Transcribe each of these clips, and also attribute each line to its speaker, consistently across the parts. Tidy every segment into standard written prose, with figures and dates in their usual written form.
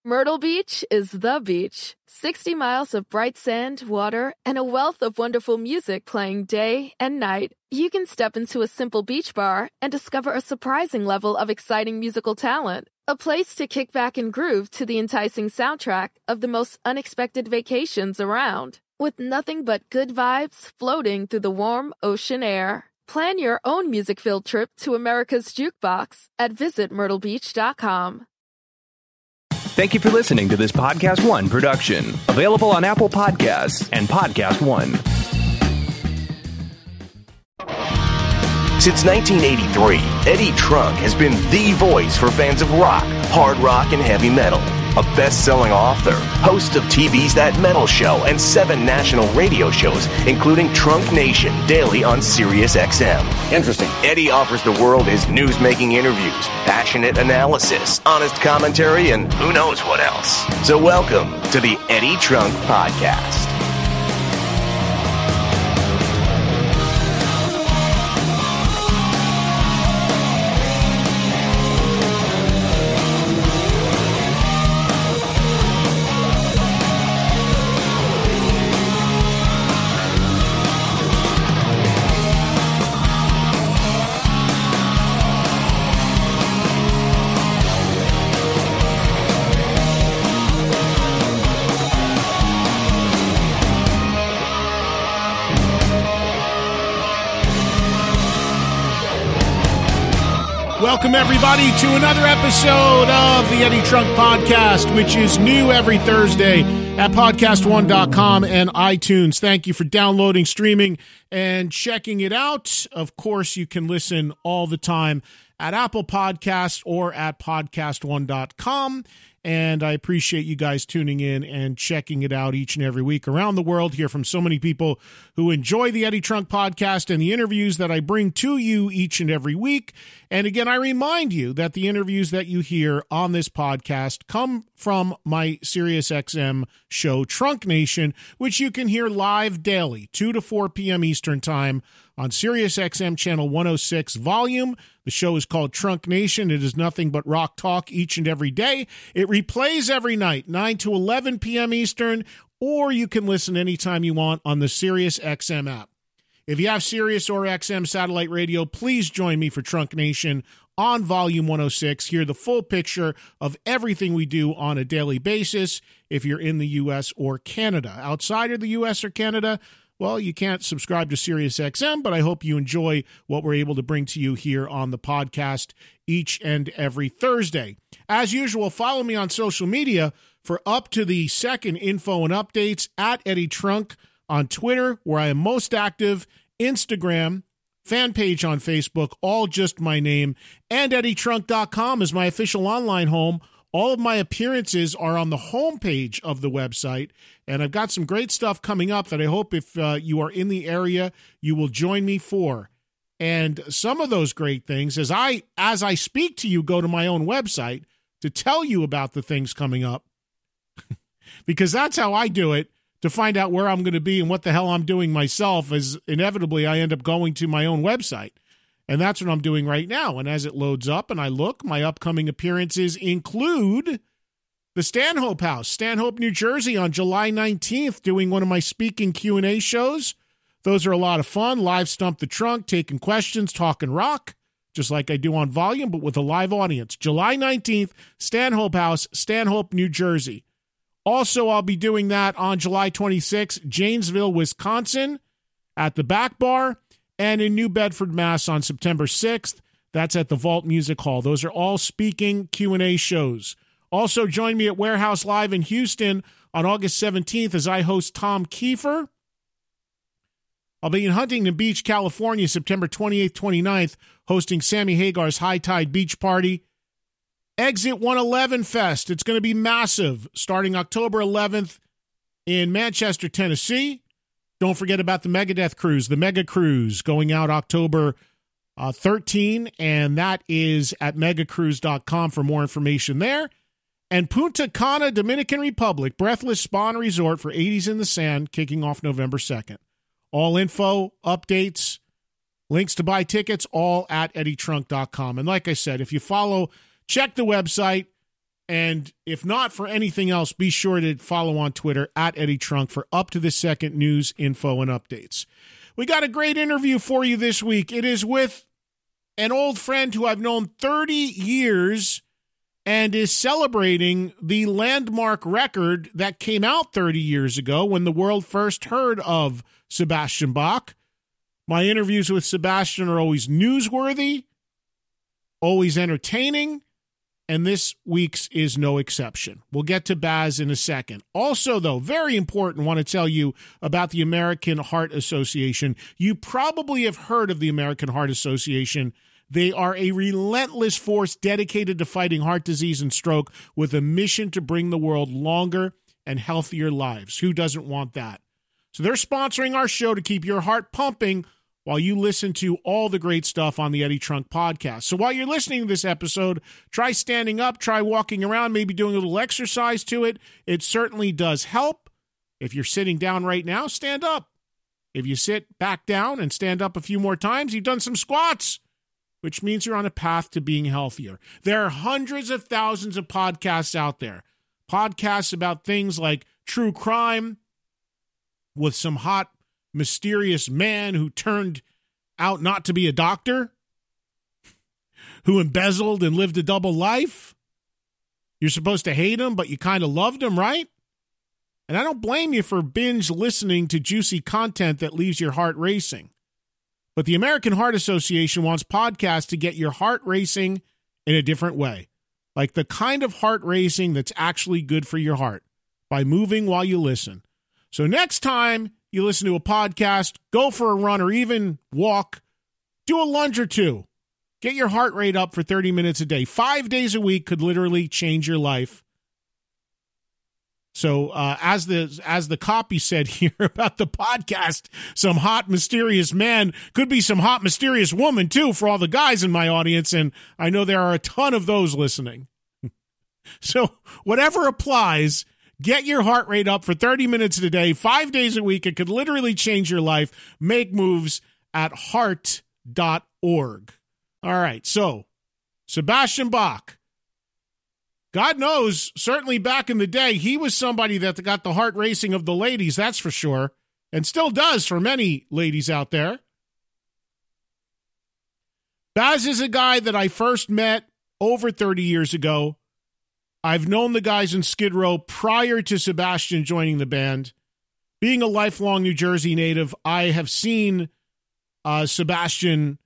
Speaker 1: Myrtle Beach is the beach. 60 miles of bright sand, water, and a wealth of wonderful music playing day and night. You can step into a simple beach bar and discover a surprising level of exciting musical talent. A place to kick back and groove to the enticing soundtrack of the most unexpected vacations around. With nothing but good vibes floating through the warm ocean air. Plan your own music-filled trip to America's Jukebox at visitmyrtlebeach.com.
Speaker 2: Thank you for listening to this Podcast One production. Available on Apple Podcasts and Podcast One.
Speaker 3: Since 1983, Eddie Trunk has been the voice for fans of rock, hard rock, and heavy metal. A best-selling author, host of TV's That Metal Show and 7 national radio shows, including Trunk Nation, daily on SiriusXM.
Speaker 4: Interesting.
Speaker 3: Eddie offers the world his news-making interviews, passionate analysis, honest commentary, and who knows what else. So welcome to the Eddie Trunk Podcast.
Speaker 5: Welcome, everybody, to another episode of the Eddie Trunk Podcast, which is new every Thursday at podcastone.com and iTunes. Thank you for downloading, streaming, and checking it out. Of course, you can listen all the time at Apple Podcasts or at podcastone.com. And I appreciate you guys tuning in and checking it out each and every week around the world. Hear from so many people who enjoy the Eddie Trunk Podcast and the interviews that I bring to you each and every week. And again, I remind you that the interviews that you hear on this podcast come from my SiriusXM show, Trunk Nation, which you can hear live daily, 2 to 4 p.m. Eastern Time on SiriusXM Channel 106 Volume. The show is called Trunk Nation. It is nothing but rock talk each and every day. It replays every night, 9 to 11 p.m. Eastern, or you can listen anytime you want on the SiriusXM app. If you have Sirius or XM satellite radio, please join me for Trunk Nation on Volume 106. Hear the full picture of everything we do on a daily basis if you're in the U.S. or Canada. Outside of the U.S. or Canada, well, you can't subscribe to SiriusXM, but I hope you enjoy what we're able to bring to you here on the podcast each and every Thursday. As usual, follow me on social media for up-to-the-second info and updates at Eddie Trunk on Twitter, where I am most active, Instagram, fan page on Facebook, all just my name, and EddieTrunk.com is my official online home. All of my appearances are on the homepage of the website, and I've got some great stuff coming up that I hope if you are in the area, you will join me for. And some of those great things, as I speak to you, go to my own website to tell you about the things coming up, because that's how I do it, to find out where I'm going to be and what the hell I'm doing myself, as inevitably I end up going to my own website. And that's what I'm doing right now. And as it loads up and I look, my upcoming appearances include the Stanhope House, Stanhope, New Jersey, on July 19th, doing one of my speaking Q&A shows. Those are a lot of fun. Live Stump the Trunk, taking questions, talking rock, just like I do on Volume, but with a live audience. July 19th, Stanhope House, Stanhope, New Jersey. Also, I'll be doing that on July 26th, Janesville, Wisconsin, at the Back Bar, and in New Bedford, Mass. On September 6th. That's at the Vault Music Hall. Those are all speaking Q&A shows. Also, join me at Warehouse Live in Houston on August 17th as I host Tom Kiefer. I'll be in Huntington Beach, California, September 28th, 29th, hosting Sammy Hagar's High Tide Beach Party. Exit 111 Fest. It's going to be massive, starting October 11th in Manchester, Tennessee. Don't forget about the Megadeth Cruise, the Mega Cruise, going out October 13, and that is at megacruise.com for more information there. And Punta Cana, Dominican Republic, Breathless Spa and Resort for 80s in the Sand, kicking off November 2nd. All info, updates, links to buy tickets, all at eddietrunk.com. And like I said, if you follow, check the website, And if not for anything else, be sure to follow on Twitter at Eddie Trunk for up-to-the-second news, info, and updates. We got a great interview for you this week. It is with an old friend who I've known 30 years and is celebrating the landmark record that came out 30 years ago when the world first heard of Sebastian Bach. My interviews with Sebastian are always newsworthy, always entertaining, and this week's is no exception. We'll get to Baz in a second. Also, though, very important, want to tell you about the American Heart Association. You probably have heard of the American Heart Association. They are a relentless force dedicated to fighting heart disease and stroke with a mission to bring the world longer and healthier lives. Who doesn't want that? So they're sponsoring our show to keep your heart pumping while you listen to all the great stuff on the Eddie Trunk podcast. So while you're listening to this episode, try standing up, try walking around, maybe doing a little exercise to it. It certainly does help. If you're sitting down right now, stand up. If you sit back down and stand up a few more times, you've done some squats, which means you're on a path to being healthier. There are hundreds of thousands of podcasts out there. Podcasts about things like true crime with some hot, mysterious man who turned out not to be a doctor, who embezzled and lived a double life. You're supposed to hate him, but you kind of loved him, right? And I don't blame you for binge listening to juicy content that leaves your heart racing. But the American Heart Association wants podcasts to get your heart racing in a different way, like the kind of heart racing that's actually good for your heart, by moving while you listen. So next time you listen to a podcast, go for a run or even walk, do a lunge or two. Get your heart rate up for 30 minutes a day. 5 days a week could literally change your life. So as the copy said here about the podcast, some hot, mysterious man, could be some hot, mysterious woman, too, for all the guys in my audience, and I know there are a ton of those listening. So whatever applies, get your heart rate up for 30 minutes a day, 5 days a week. It could literally change your life. Make moves at heart.org. All right, so Sebastian Bach. God knows, certainly back in the day, he was somebody that got the heart racing of the ladies, that's for sure, and still does for many ladies out there. Baz is a guy that I first met over 30 years ago. I've known the guys in Skid Row prior to Sebastian joining the band. Being a lifelong New Jersey native, I have seen Sebastian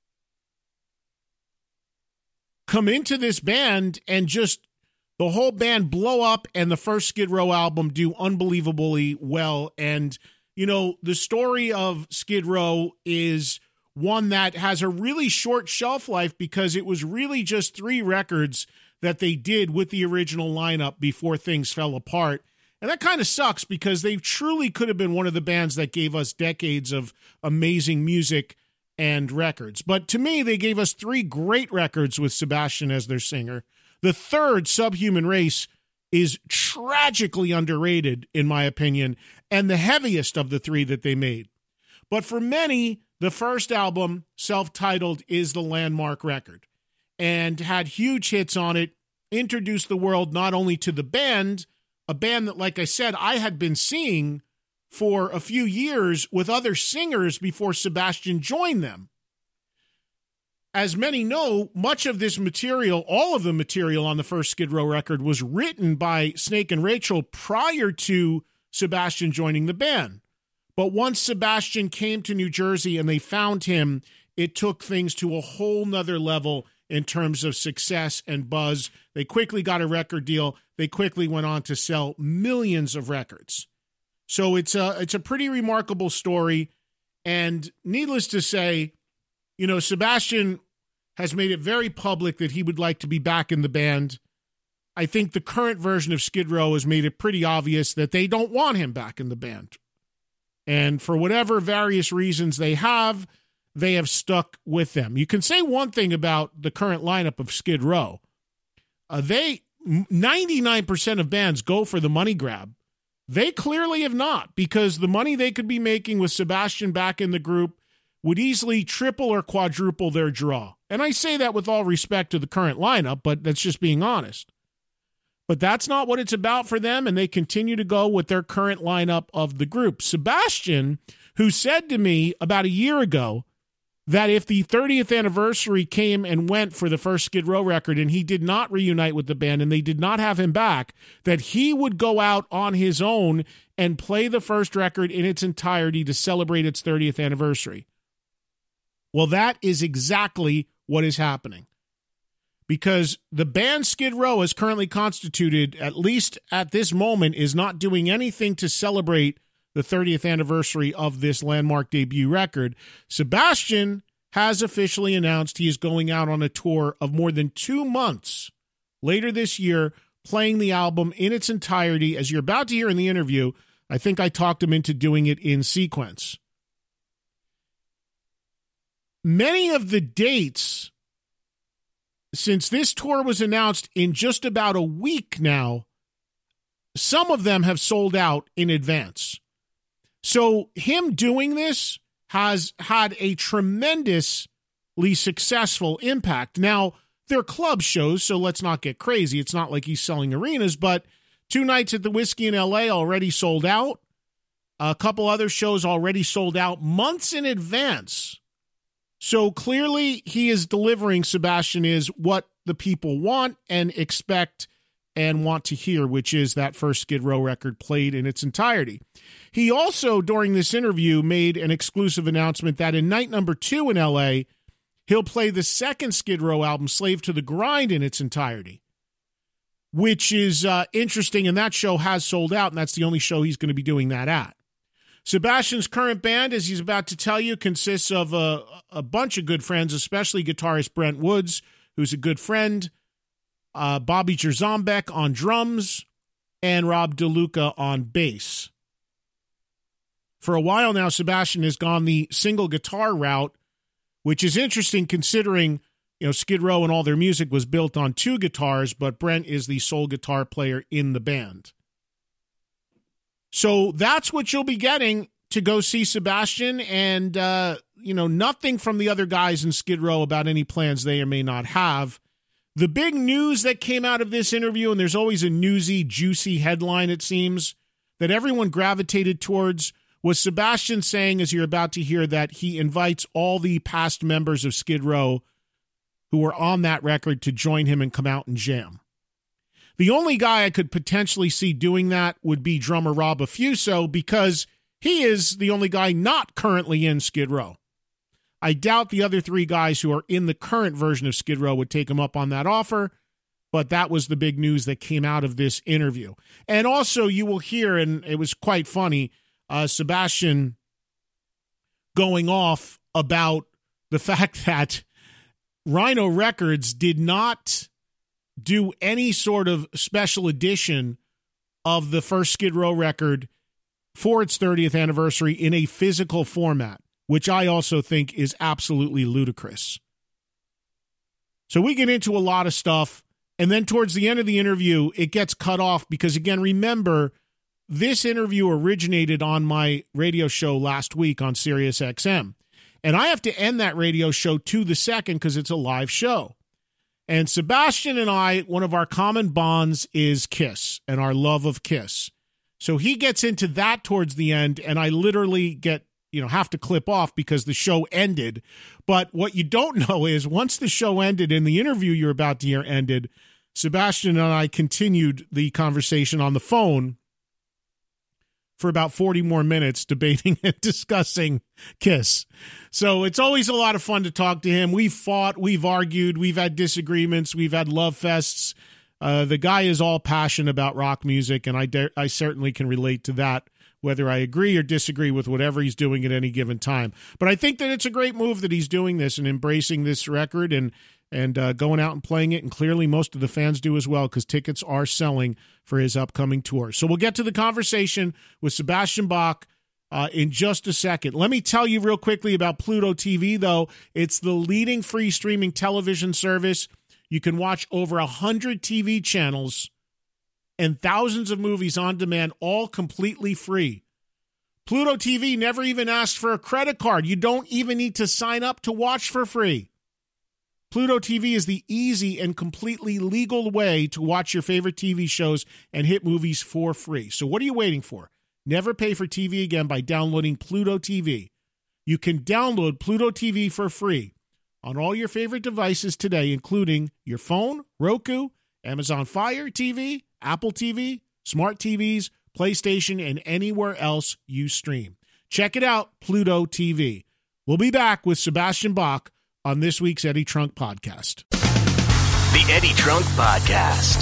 Speaker 5: come into this band and just the whole band blow up, and the first Skid Row album do unbelievably well. And, you know, the story of Skid Row is one that has a really short shelf life because it was really just 3 records that they did with the original lineup before things fell apart. And that kind of sucks because they truly could have been one of the bands that gave us decades of amazing music and records. But to me, they gave us 3 great records with Sebastian as their singer. The third, Subhuman Race, is tragically underrated, in my opinion, and the heaviest of the 3 that they made. But for many, the first album, self-titled, is the landmark record and had huge hits on it, introduced the world not only to the band, a band that, like I said, I had been seeing for a few years with other singers before Sebastian joined them. As many know, much of this material, all of the material on the first Skid Row record was written by Snake and Rachel prior to Sebastian joining the band. But once Sebastian came to New Jersey and they found him, it took things to a whole nother level in terms of success and buzz. They quickly got a record deal. They quickly went on to sell millions of records. So it's a pretty remarkable story. And needless to say, you know, Sebastian has made it very public that he would like to be back in the band. I think the current version of Skid Row has made it pretty obvious that they don't want him back in the band. And for whatever various reasons they have stuck with them. You can say one thing about the current lineup of Skid Row. 99% of bands go for the money grab. They clearly have not, because the money they could be making with Sebastian back in the group would easily triple or quadruple their draw. And I say that with all respect to the current lineup, but that's just being honest. But that's not what it's about for them, and they continue to go with their current lineup of the group. Sebastian, who said to me about a year ago that if the 30th anniversary came and went for the first Skid Row record and he did not reunite with the band and they did not have him back, that he would go out on his own and play the first record in its entirety to celebrate its 30th anniversary. Well, that is exactly what is happening. Because the band Skid Row is currently constituted, at least at this moment, is not doing anything to celebrate the 30th anniversary of this landmark debut record. Sebastian has officially announced he is going out on a tour of more than 2 months later this year, playing the album in its entirety. As you're about to hear in the interview, I think I talked him into doing it in sequence. Many of the dates, since this tour was announced in just about a week now, some of them have sold out in advance. So him doing this has had a tremendously successful impact. Now, they're club shows, so let's not get crazy. It's not like he's selling arenas, but 2 nights at the Whiskey in L.A. already sold out. A couple other shows already sold out months in advance. So clearly he is delivering, Sebastian, is what the people want and expect and want to hear, which is that first Skid Row record played in its entirety. He also, during this interview, made an exclusive announcement that in night number 2 in L.A., he'll play the second Skid Row album, Slave to the Grind, in its entirety, which is interesting, and that show has sold out, and that's the only show he's going to be doing that at. Sebastian's current band, as he's about to tell you, consists of a bunch of good friends, especially guitarist Brent Woods, who's a good friend, Bobby Jerzombek on drums, and Rob DeLuca on bass. For a while now, Sebastian has gone the single guitar route, which is interesting considering, Skid Row and all their music was built on 2 guitars, but Brent is the sole guitar player in the band. So that's what you'll be getting to go see Sebastian, and, nothing from the other guys in Skid Row about any plans they or may not have. The big news that came out of this interview, and there's always a newsy, juicy headline, it seems, that everyone gravitated towards, was Sebastian saying, as you're about to hear, that he invites all the past members of Skid Row who were on that record to join him and come out and jam. The only guy I could potentially see doing that would be drummer Rob Affuso, because he is the only guy not currently in Skid Row. I doubt the other 3 guys who are in the current version of Skid Row would take him up on that offer, but that was the big news that came out of this interview. And also you will hear, and it was quite funny, Sebastian going off about the fact that Rhino Records did not do any sort of special edition of the first Skid Row record for its 30th anniversary in a physical format, which I also think is absolutely ludicrous. So we get into a lot of stuff, and then towards the end of the interview, it gets cut off because, again, remember, this interview originated on my radio show last week on Sirius XM, and I have to end that radio show to the second because it's a live show. And Sebastian and I, one of our common bonds is Kiss and our love of Kiss. So he gets into that towards the end, and I literally have to clip off because the show ended. But what you don't know is once the show ended and the interview you're about to hear ended, Sebastian and I continued the conversation on the phone for about 40 more minutes, debating and discussing Kiss. So it's always a lot of fun to talk to him. We've fought, we've argued, we've had disagreements, we've had love fests. The guy is all passionate about rock music, and I certainly can relate to that, whether I agree or disagree with whatever he's doing at any given time. But I think that it's a great move that he's doing this and embracing this record and going out and playing it, and clearly most of the fans do as well because tickets are selling for his upcoming tour. So we'll get to the conversation with Sebastian Bach in just a second. Let me tell you real quickly about Pluto TV, though. It's the leading free streaming television service. You can watch over 100 TV channels and thousands of movies on demand, all completely free. Pluto TV never even asked for a credit card. You don't even need to sign up to watch for free. Pluto TV is the easy and completely legal way to watch your favorite TV shows and hit movies for free. So what are you waiting for? Never pay for TV again by downloading Pluto TV. You can download Pluto TV for free on all your favorite devices today, including your phone, Roku, Amazon Fire TV, Apple TV, smart TVs, PlayStation, and anywhere else you stream. Check it out, Pluto TV. We'll be back with Sebastian Bach on this week's Eddie Trunk Podcast.
Speaker 3: The Eddie Trunk Podcast.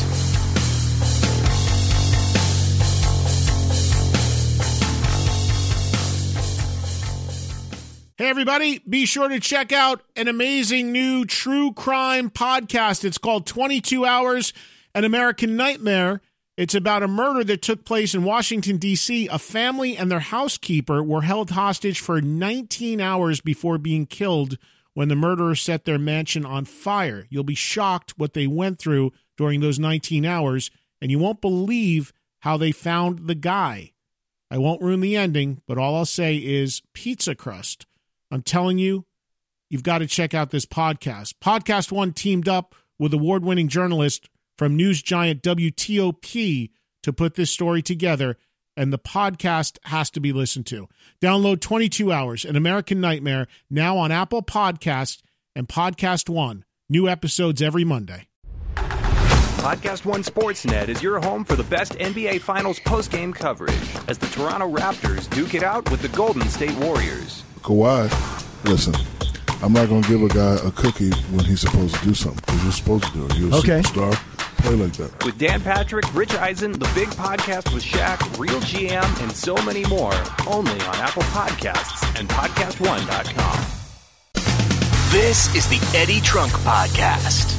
Speaker 5: Hey, everybody, be sure to check out an amazing new true crime podcast. It's called 22 Hours, An American Nightmare. It's about a murder that took place in Washington, D.C. A family and their housekeeper were held hostage for 19 hours before being killed when the murderer set their mansion on fire. You'll be shocked what they went through during those 19 hours, and you won't believe how they found the guy. I won't ruin the ending, but all I'll say is pizza crust. I'm telling you, you've got to check out this podcast. Podcast One teamed up with award-winning journalist from news giant WTOP to put this story together, and the podcast has to be listened to. Download 22 Hours, An American Nightmare, now on Apple Podcasts and Podcast One. New episodes every Monday.
Speaker 2: Podcast One Sportsnet is your home for the best NBA Finals postgame coverage as the Toronto Raptors duke it out with the Golden State Warriors.
Speaker 4: Kawhi, listen, I'm not going to give a guy a cookie when he's supposed to do something, because you're supposed to do it. You're a superstar. Play like that.
Speaker 2: With Dan Patrick, Rich Eisen, The Big Podcast with Shaq, Real GM, and so many more, only on Apple Podcasts and PodcastOne.com.
Speaker 3: This is the Eddie Trunk Podcast.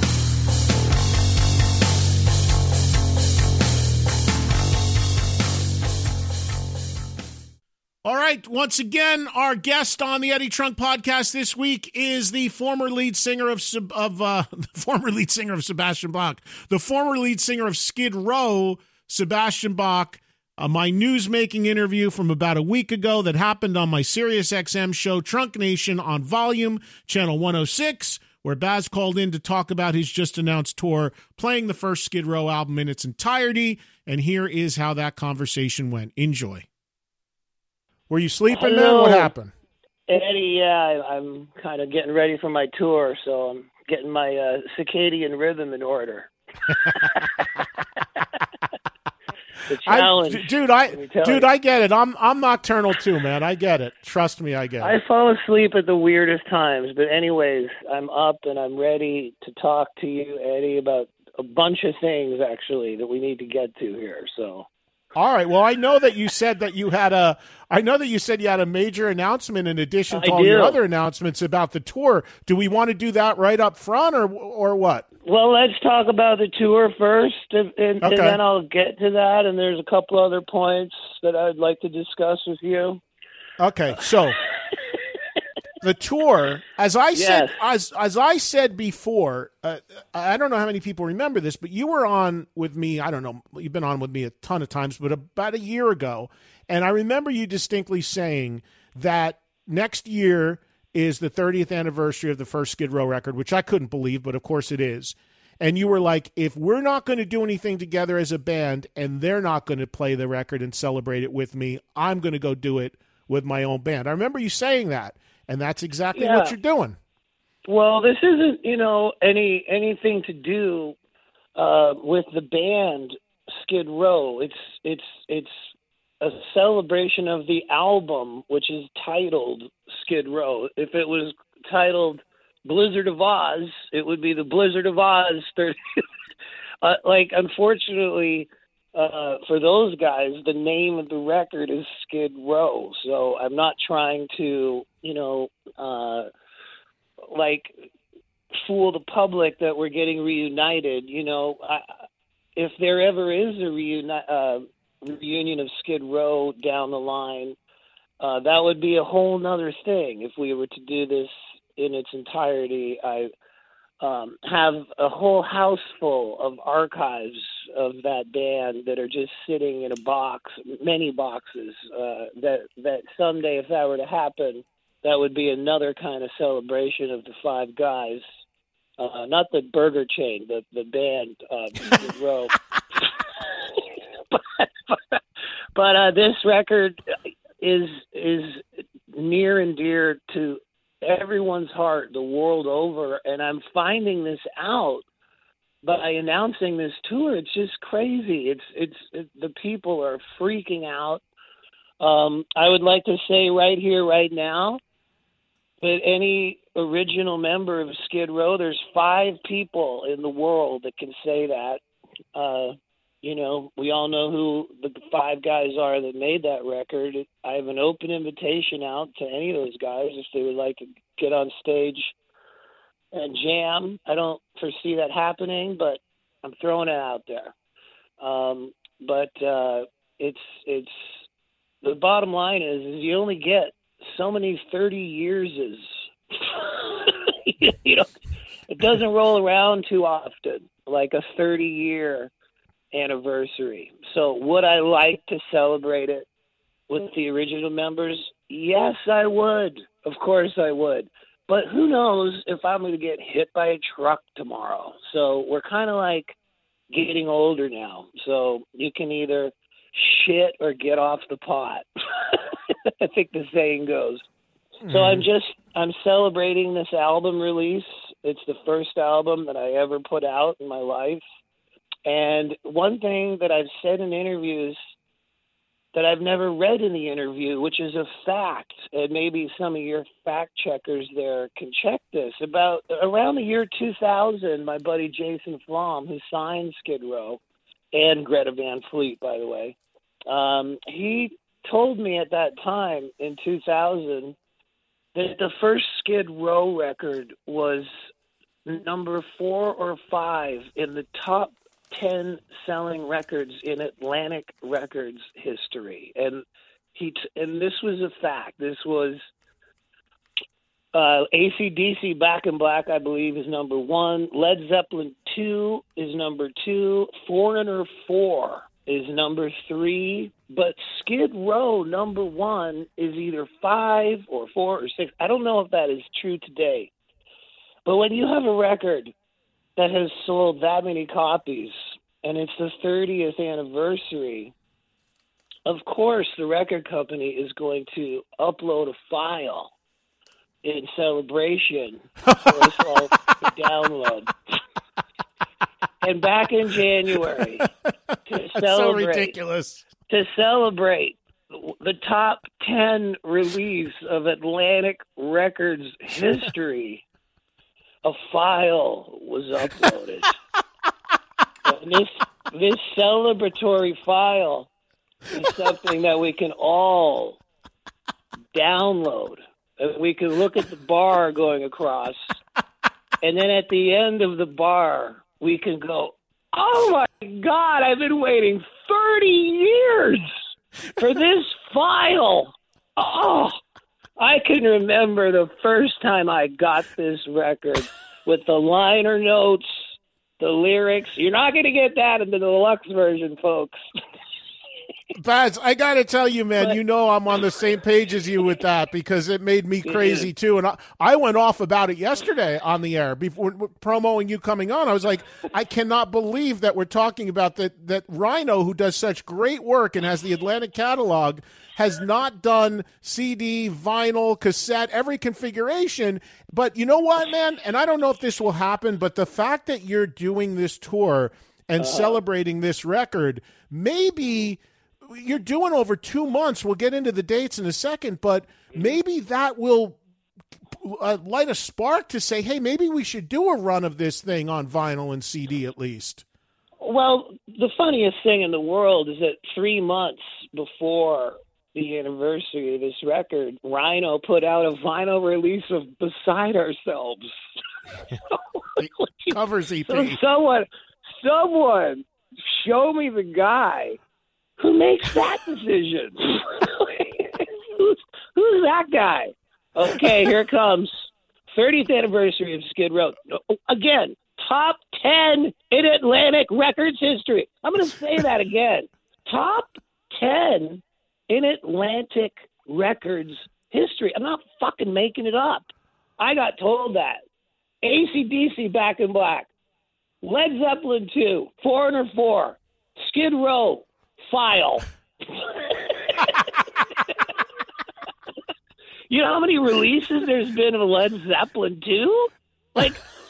Speaker 5: All right, once again, our guest on the Eddie Trunk Podcast this week is the former lead singer of Sebastian Bach, the former lead singer of Skid Row, Sebastian Bach. My news-making interview from about a week ago that happened on my SiriusXM show, Trunk Nation, on Volume, Channel 106, where Baz called in to talk about his just-announced tour, playing the first Skid Row album in its entirety, and here is how that conversation went. Enjoy. Were you sleeping, man? What happened?
Speaker 6: Eddie, yeah, I'm kind of getting ready for my tour, so I'm getting my circadian rhythm in order. The challenge.
Speaker 5: I get it. I'm nocturnal too, man. I get it. Trust me, I get it.
Speaker 6: I fall asleep at the weirdest times, but anyways, I'm up and I'm ready to talk to you, Eddie, about a bunch of things, actually, that we need to get to here, so...
Speaker 5: All right. Well, I know that you said that you had a major announcement in addition to all your other announcements about the tour. Do we want to do that right up front or what?
Speaker 6: Well, let's talk about the tour first, and then I'll get to that. And there's a couple other points that I'd like to discuss with you.
Speaker 5: Okay. So the tour, as I said before, I don't know how many people remember this, but you were on with me. I don't know. You've been on with me a ton of times, but about a year ago. And I remember you distinctly saying that next year is the 30th anniversary of the first Skid Row record, which I couldn't believe, but of course it is. And you were like, if we're not going to do anything together as a band and they're not going to play the record and celebrate it with me, I'm going to go do it with my own band. I remember you saying that. And that's exactly what you're doing.
Speaker 6: Well, this isn't, anything to do with the band Skid Row. It's a celebration of the album, which is titled Skid Row. If it was titled Blizzard of Oz, it would be the Blizzard of Oz 30. Unfortunately, for those guys, the name of the record is Skid Row. So I'm not trying to, fool the public that we're getting reunited. If there ever is a reunion of Skid Row down the line, that would be a whole nother thing. If we were to do this in its entirety, I have a whole house full of archives of that band that are just sitting in a box, many boxes, that someday, if that were to happen, that would be another kind of celebration of the five guys. Not the burger chain, the band, Skid Row. but this record is near and dear to everyone's heart the world over, and I'm finding this out by announcing this tour. It's just crazy. It's the people are freaking out. I would like to say right here, right now, that any original member of Skid Row, there's 5 people in the world that can say that. We all know who the 5 guys are that made that record. I have an open invitation out to any of those guys if they would like to get on stage and jam. I don't foresee that happening, but I'm throwing it out there. It's the bottom line is you only get so many 30 yearses. It doesn't roll around too often, like a 30-year anniversary. So would I like to celebrate it with the original members? Yes, I would. Of course I would. But who knows if I'm going to get hit by a truck tomorrow. So we're kind of like getting older now. So you can either shit or get off the pot. I think the saying goes. So I'm celebrating this album release. It's the first album that I ever put out in my life. And one thing that I've said in interviews that I've never read in the interview, which is a fact, and maybe some of your fact checkers there can check this, about around the year 2000, my buddy Jason Flom, who signed Skid Row, and Greta Van Fleet, by the way, he told me at that time in 2000 that the first Skid Row record was number 4 or 5 in the top 10 selling records in Atlantic Records history. And this was a fact. This was AC/DC Back in Black, I believe, is number 1. Led Zeppelin 2 is number 2. Foreigner 4 is number 3. But Skid Row number 1 is either 5 or 4 or 6. I don't know if that is true today. But when you have a record that has sold that many copies, and it's the 30th anniversary, of course the record company is going to upload a file in celebration for us all to download. And back in January, to celebrate,
Speaker 5: so ridiculous.
Speaker 6: To celebrate the top 10 release of Atlantic Records history, a file was uploaded. And this celebratory file is something that we can all download. And we can look at the bar going across, and then at the end of the bar, we can go, oh my God, I've been waiting 30 years for this file. Oh, I can remember the first time I got this record with the liner notes, the lyrics. You're not going to get that in the deluxe version, folks.
Speaker 5: Baz, I got to tell you, man, you know I'm on the same page as you with that because it made me crazy, too. And I went off about it yesterday on the air before promoting you coming on. I was like, I cannot believe that we're talking about that Rhino, who does such great work and has the Atlantic catalog, has not done CD, vinyl, cassette, every configuration. But you know what, man? And I don't know if this will happen, but the fact that you're doing this tour and celebrating this record, maybe you're doing over 2 months. We'll get into the dates in a second, but maybe that will light a spark to say, hey, maybe we should do a run of this thing on vinyl and CD at least.
Speaker 6: Well, the funniest thing in the world is that 3 months before the anniversary of this record, Rhino put out a vinyl release of Beside Ourselves.
Speaker 5: Covers EP.
Speaker 6: So someone show me the guy who makes that decision. Who's that guy? Okay, here comes 30th anniversary of Skid Row. Again, top 10 in Atlantic Records history. I'm going to say that again. Top 10 in Atlantic Records history. I'm not fucking making it up. I got told that. AC/DC, Back in Black. Led Zeppelin 2, Foreigner 4, Skid Row, File. You know how many releases there's been of Led Zeppelin 2? Like,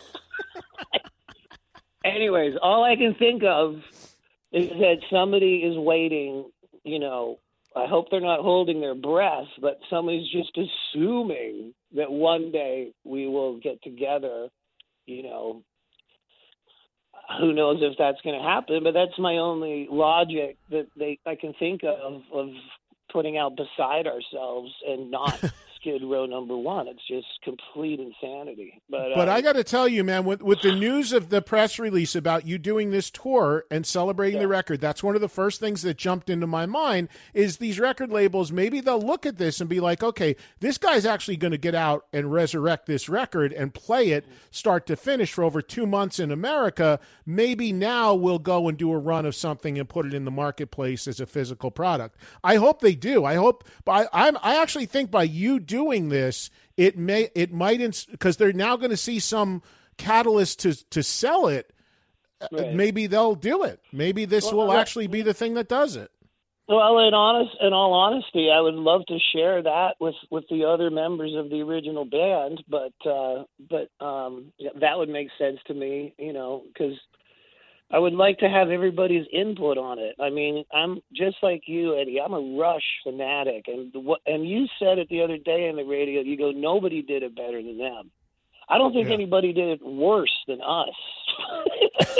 Speaker 6: anyways, all I can think of is that somebody is waiting, you know, I hope they're not holding their breath, but somebody's just assuming that one day we will get together, you know. Who knows if that's going to happen, but that's my only logic that I can think of putting out beside ourselves and not Skid Row #1. It's just complete insanity. But
Speaker 5: I got to tell you, man, with the news of the press release about you doing this tour and celebrating the record, that's one of the first things that jumped into my mind is these record labels, maybe they'll look at this and be like, okay, this guy's actually going to get out and resurrect this record and play it start to finish for over 2 months in America. Maybe now we'll go and do a run of something and put it in the marketplace as a physical product. I hope they do. I hope, but I actually think by you doing this, it might, because they're now going to see some catalyst to sell it. Right. Maybe they'll do it. Maybe this will actually be the thing that does it.
Speaker 6: Well, in all honesty, I would love to share that with the other members of the original band, but that would make sense to me, you know, because I would like to have everybody's input on it. I mean, I'm just like you, Eddie. I'm a Rush fanatic, and you said it the other day on the radio. You go, nobody did it better than them. I don't think anybody did it worse than us.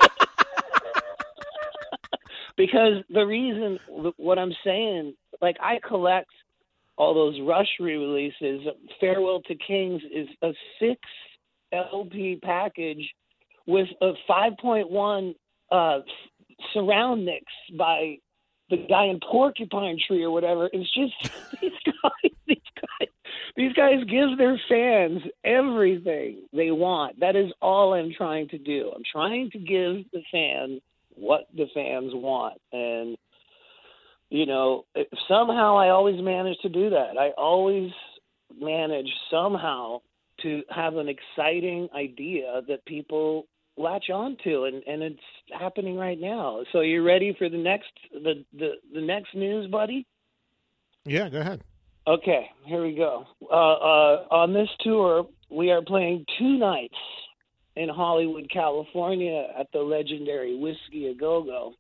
Speaker 6: Because the reason, what I'm saying, like I collect all those Rush re-releases. Farewell to Kings is a 6 LP package with a 5.1 surround mix by the guy in Porcupine Tree or whatever. It's just these guys give their fans everything they want. That is all I'm trying to do. I'm trying to give the fans what the fans want. And, you know, somehow I always manage to do that. I always manage somehow to have an exciting idea that people latch on to, and it's happening right now. So you ready for the next news, buddy?
Speaker 5: Yeah, go ahead.
Speaker 6: Okay, here we go. On this tour, we are playing 2 nights in Hollywood, California at the legendary Whiskey A Go-Go.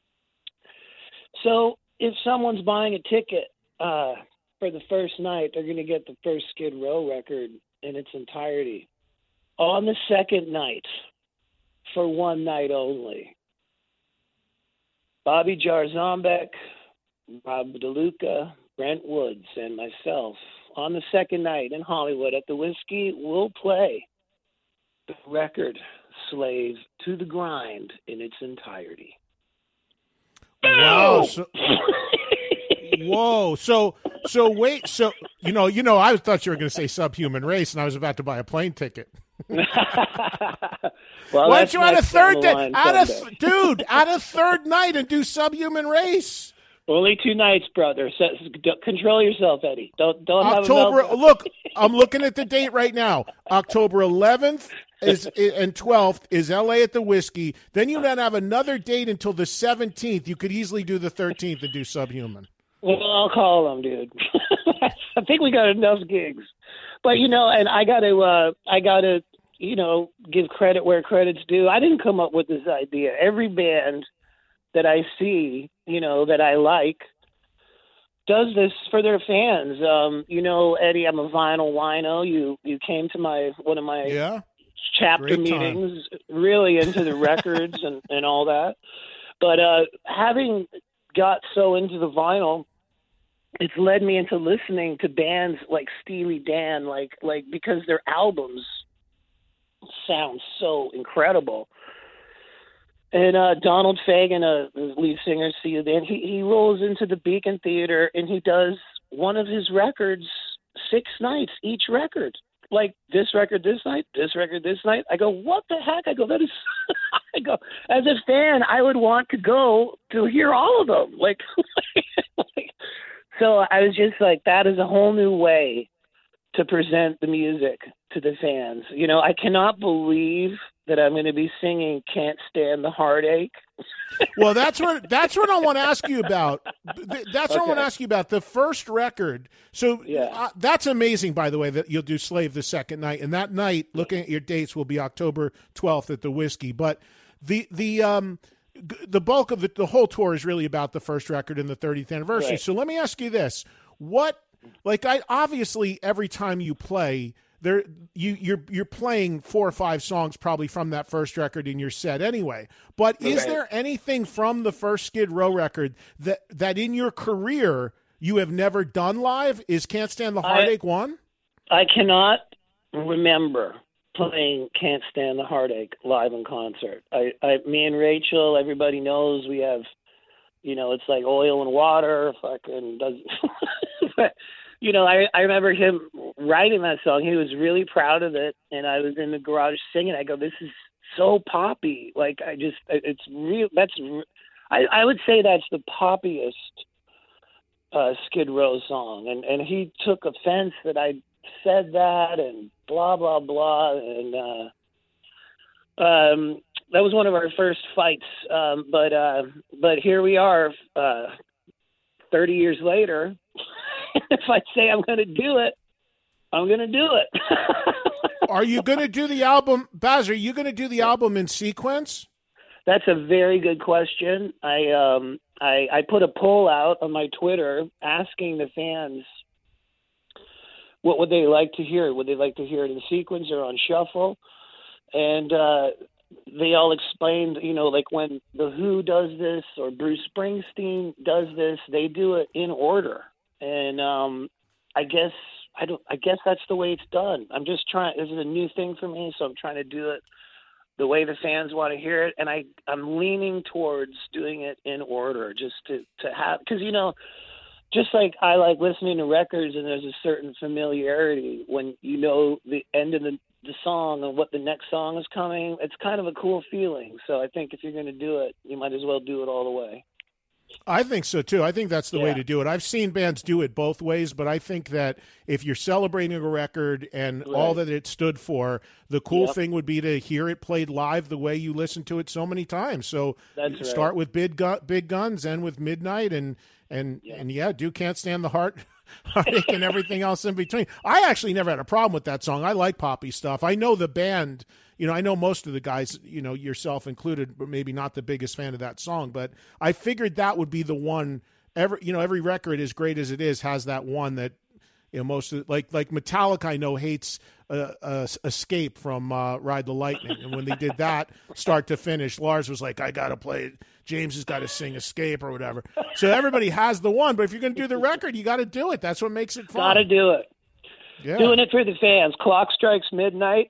Speaker 6: So if someone's buying a ticket for the first night, they're going to get the first Skid Row record in its entirety. On the second night, for 1 night only, Bobby Jarzombeck, Rob DeLuca, Brent Woods, and myself, on the second night in Hollywood at the Whiskey, will play the record Slave to the Grind in its entirety.
Speaker 5: Wow. Whoa. So wait. So you know. I thought you were going to say Subhuman Race, and I was about to buy a plane ticket.
Speaker 6: Well,
Speaker 5: why don't you add a third day? Add a third night and do Subhuman Race.
Speaker 6: Only 2 nights, brother. So, control yourself, Eddie. Don't
Speaker 5: October.
Speaker 6: have a
Speaker 5: Look, I'm looking at the date right now. October 11th and 12th is L.A. at the Whiskey. Then you then have another date until the 17th. You could easily do the 13th and do Subhuman.
Speaker 6: Well, I'll call them, dude. I think we got enough gigs. But, you know, and I got to, you know, give credit where credit's due. I didn't come up with this idea. Every band that I see, you know, that I like, does this for their fans. You know, Eddie, I'm a vinyl wino. You came to one of my chapter meetings, really into the records and all that. But having got so into the vinyl, it's led me into listening to bands like Steely Dan, like because their albums sound so incredible. And Donald Fagen, the lead singer, Steely Dan, he rolls into the Beacon Theater and he does one of his records 6 nights, each record. Like this record this night, this record this night. I go, what the heck? I go, that is. I go, as a fan, I would want to go to hear all of them. So I was just like, that is a whole new way to present the music to the fans. You know, I cannot believe that I'm going to be singing "Can't Stand the Heartache."
Speaker 5: Well, that's what I want to ask you about. That's what I want to ask you about, the first record. So that's amazing, by the way, that you'll do Slave the second night. And that night, looking at your dates, will be October 12th at the Whiskey. But the bulk of the whole tour is really about the first record and the 30th anniversary. Right. So let me ask you this. Obviously every time you play, you're playing 4 or 5 songs probably from that first record in your set anyway. But is there anything from the first Skid Row record that in your career you have never done live? Is Can't Stand the Heartache one? I
Speaker 6: cannot remember playing Can't Stand the Heartache live in concert. Me and Rachel, everybody knows we have, you know, it's like oil and water. Fucking does. You know, I remember him writing that song. He was really proud of it, and I was in the garage singing. I go, "This is so poppy!" Like it's real. I would say that's the poppiest Skid Row song, and he took offense that I said that, and blah blah blah, and that was one of our first fights. But here we are, 30 years later. If I say I'm going to do it, I'm going to do it.
Speaker 5: Are you going to do the album, Baz? Are you going to do the album in sequence?
Speaker 6: That's a very good question. I put a poll out on my Twitter asking the fans what would they like to hear. Would they like to hear it in sequence or on shuffle? And they all explained, you know, like when The Who does this or Bruce Springsteen does this, they do it in order. And I guess that's the way it's done. I'm just trying. This is a new thing for me, so I'm trying to do it the way the fans want to hear it. And I'm leaning towards doing it in order, just to have, because, you know, just like I like listening to records, and there's a certain familiarity when you know the end of the song and what the next song is coming. It's kind of a cool feeling. So I think if you're going to do it, you might as well do it all the way.
Speaker 5: I think so, too. I think that's the way to do it. I've seen bands do it both ways, but I think that if you're celebrating a record and all that it stood for, the cool thing would be to hear it played live the way you listen to it so many times. So start with Big Guns, end with Midnight, and do Can't Stand the Heartache and everything else in between. I actually never had a problem with that song. I like poppy stuff. I know the band. You know, I know most of the guys, you know, yourself included, but maybe not the biggest fan of that song. But I figured that would be the one. Every record, as great as it is, has that one that, you know, most of, like Metallica, I know, hates Escape from Ride the Lightning, and when they did that start to finish, Lars was like, "I got to play it. James has got to sing Escape or whatever." So everybody has the one, but if you're going to do the record, you got to do it. That's what makes it fun.
Speaker 6: Got to do it. Yeah. Doing it for the fans. Clock Strikes Midnight.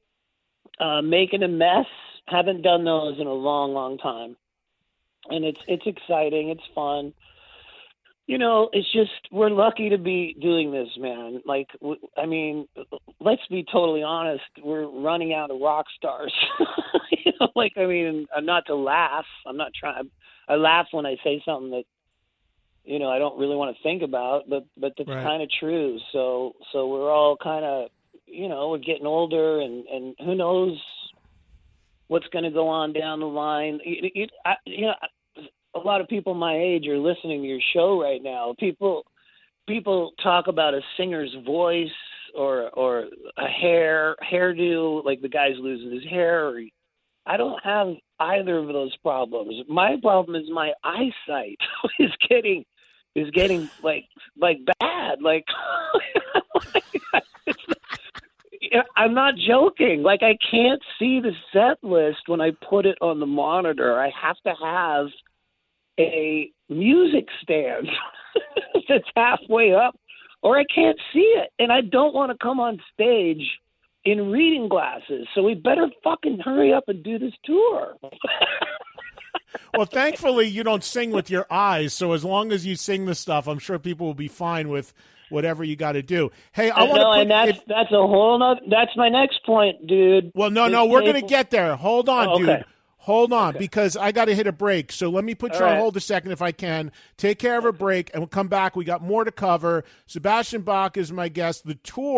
Speaker 6: Making a Mess. Haven't done those in a long, long time. And it's exciting. It's fun. You know, it's just, we're lucky to be doing this, man. Like, I mean, let's be totally honest. We're running out of rock stars. You know, like, I mean, not to laugh. I'm not trying. I laugh when I say something that, you know, I don't really want to think about, but that's kind of true. So we're all kind of, you know, we're getting older, and who knows what's going to go on down the line. You know, a lot of people my age are listening to your show right now. People talk about a singer's voice or a hairdo, like the guy's losing his hair. I don't have either of those problems. My problem is my eyesight is getting like bad. Like I'm not joking. Like, I can't see the set list when I put it on the monitor. I have to have a music stand that's halfway up, or I can't see it. And I don't want to come on stage in reading glasses. So we better fucking hurry up and do this tour.
Speaker 5: Well, thankfully, you don't sing with your eyes. So as long as you sing the stuff, I'm sure people will be fine with whatever you got to do. Hey, I want to
Speaker 6: that's a whole nother, that's my next point, dude.
Speaker 5: Well, no, we're going to get there. Hold on, dude. Hold on, because I got to hit a break. So let me put you on hold a second if I can. Take care of a break, and we'll come back. We got more to cover. Sebastian Bach is my guest. The tour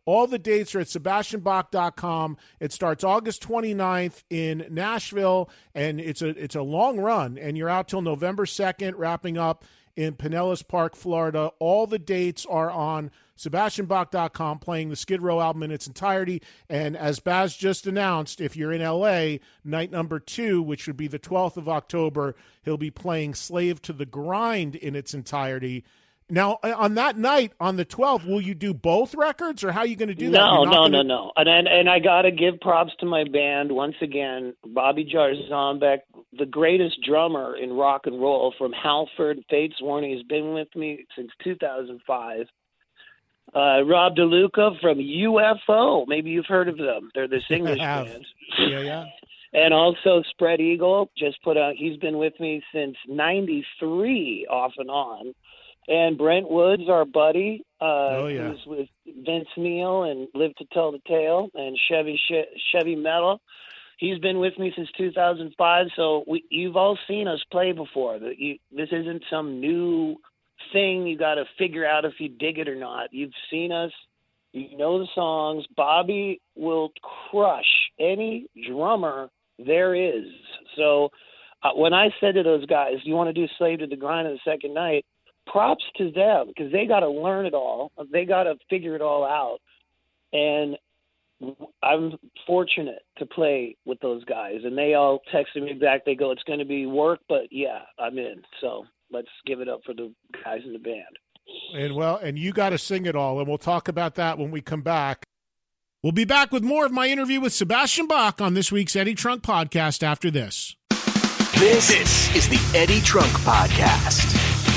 Speaker 5: All the dates are at SebastianBach.com. It starts August 29th in Nashville, and it's a long run, and you're out till November 2nd, wrapping up in Pinellas Park, Florida. All the dates are on SebastianBach.com, playing the Skid Row album in its entirety. And as Baz just announced, if you're in L.A., night number 2, which would be the 12th of October, he'll be playing Slave to the Grind in its entirety. Now, on that night, on the 12th, will you do both records, or how are you going to do that?
Speaker 6: No. And I got to give props to my band once again. Bobby Jarzambek, the greatest drummer in rock and roll from Halford, Fates Warning, has been with me since 2005. Rob DeLuca from UFO. Maybe you've heard of them. They're this English band.
Speaker 5: Yeah.
Speaker 6: And also Spread Eagle just put out. He's been with me since '93, off and on. And Brent Woods, our buddy, who's with Vince Neil and Live to Tell the Tale and Chevy Metal. He's been with me since 2005. So you've all seen us play before. This isn't some new thing you got to figure out if you dig it or not. You've seen us. You know the songs. Bobby will crush any drummer there is. So when I said to those guys, you want to do Slave to the Grind on the second night, props to them, because they got to learn it all. They got to figure it all out. And I'm fortunate to play with those guys. And they all texted me back. They go, it's going to be work, but yeah, I'm in. So let's give it up for the guys in the band.
Speaker 5: And you got to sing it all, and we'll talk about that when we come back. We'll be back with more of my interview with Sebastian Bach on this week's Eddie Trunk Podcast after this.
Speaker 3: This is the Eddie Trunk Podcast.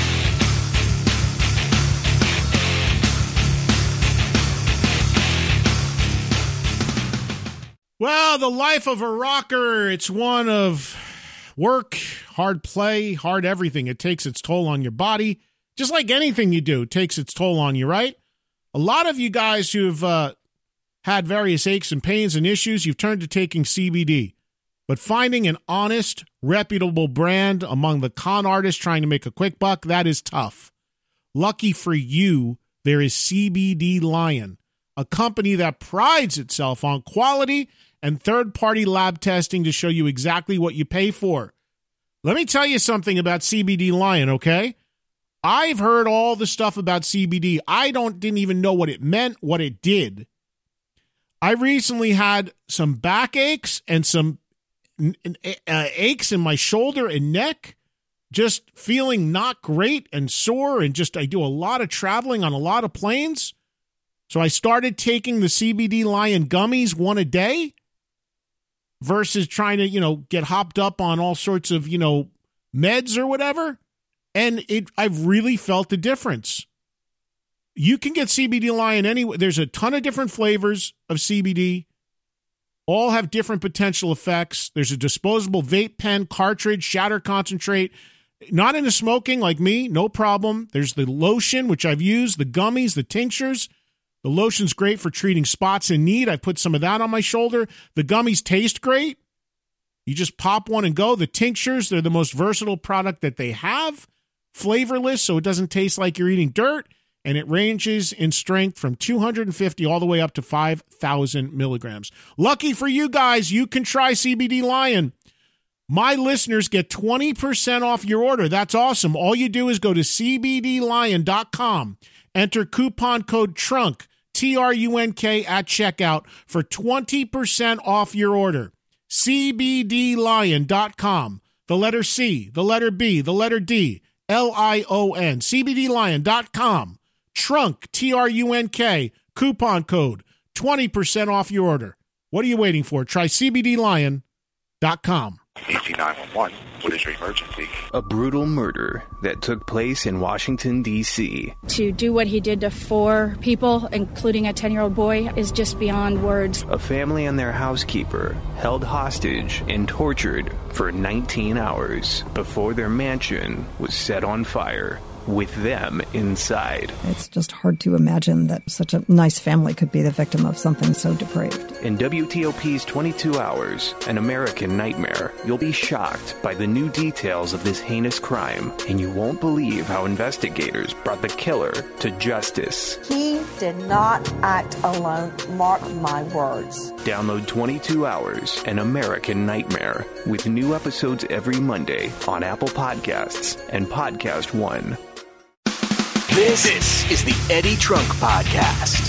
Speaker 5: Well, the life of a rocker, it's one of work, hard play, hard everything. It takes its toll on your body. Just like anything you do, it takes its toll on you, right? A lot of you guys who've had various aches and pains and issues, you've turned to taking CBD. But finding an honest, reputable brand among the con artists trying to make a quick buck, that is tough. Lucky for you, there is CBD Lion, a company that prides itself on quality and third-party lab testing to show you exactly what you pay for. Let me tell you something about CBD Lion, okay? I've heard all the stuff about CBD. I didn't even know what it meant, what it did. I recently had some backaches and some aches in my shoulder and neck, just feeling not great and sore, and I do a lot of traveling on a lot of planes. So I started taking the CBD Lion gummies one a day versus trying to, get hopped up on all sorts of, meds or whatever. And I've really felt the difference. You can get CBD Lion anywhere. There's a ton of different flavors of CBD. All have different potential effects. There's a disposable vape pen, cartridge, shatter concentrate. Not into smoking like me, no problem. There's the lotion, which I've used, the gummies, the tinctures. The lotion's great for treating spots in need. I put some of that on my shoulder. The gummies taste great. You just pop one and go. The tinctures, they're the most versatile product that they have. Flavorless, so it doesn't taste like you're eating dirt. And it ranges in strength from 250 all the way up to 5,000 milligrams. Lucky for you guys, you can try CBD Lion. My listeners get 20% off your order. That's awesome. All you do is go to CBDLion.com. Enter coupon code TRUNK, TRUNK, at checkout for 20% off your order. CBDLion.com. The letter C, the letter B, the letter D, LION. CBDLion.com. TRUNK, TRUNK, coupon code, 20% off your order. What are you waiting for? Try CBDLion.com.
Speaker 7: EC 911, what is your emergency?
Speaker 2: A brutal murder that took place in Washington, D.C.
Speaker 8: To do what he did to 4 people, including a 10-year-old boy, is just beyond words.
Speaker 2: A family and their housekeeper held hostage and tortured for 19 hours before their mansion was set on fire, with them inside.
Speaker 9: It's just hard to imagine that such a nice family could be the victim of something so depraved.
Speaker 2: In WTOP's 22 Hours, An American Nightmare, you'll be shocked by the new details of this heinous crime, and you won't believe how investigators brought the killer to justice.
Speaker 9: He did not act alone, mark my words.
Speaker 2: Download 22 Hours, An American Nightmare, with new episodes every Monday on Apple Podcasts and Podcast One.
Speaker 3: This is the Eddie Trunk Podcast.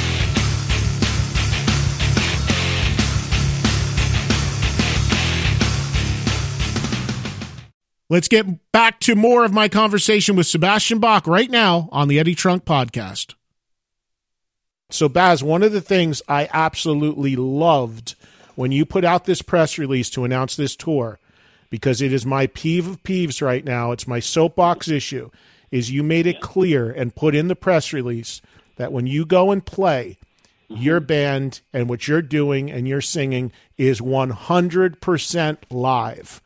Speaker 5: Let's get back to more of my conversation with Sebastian Bach right now on the Eddie Trunk Podcast. So, Baz, one of the things I absolutely loved when you put out this press release to announce this tour, because it is my peeve of peeves right now, it's my soapbox issue, is you made it clear and put in the press release that when you go and play, your band and what you're doing and you're singing is 100% live.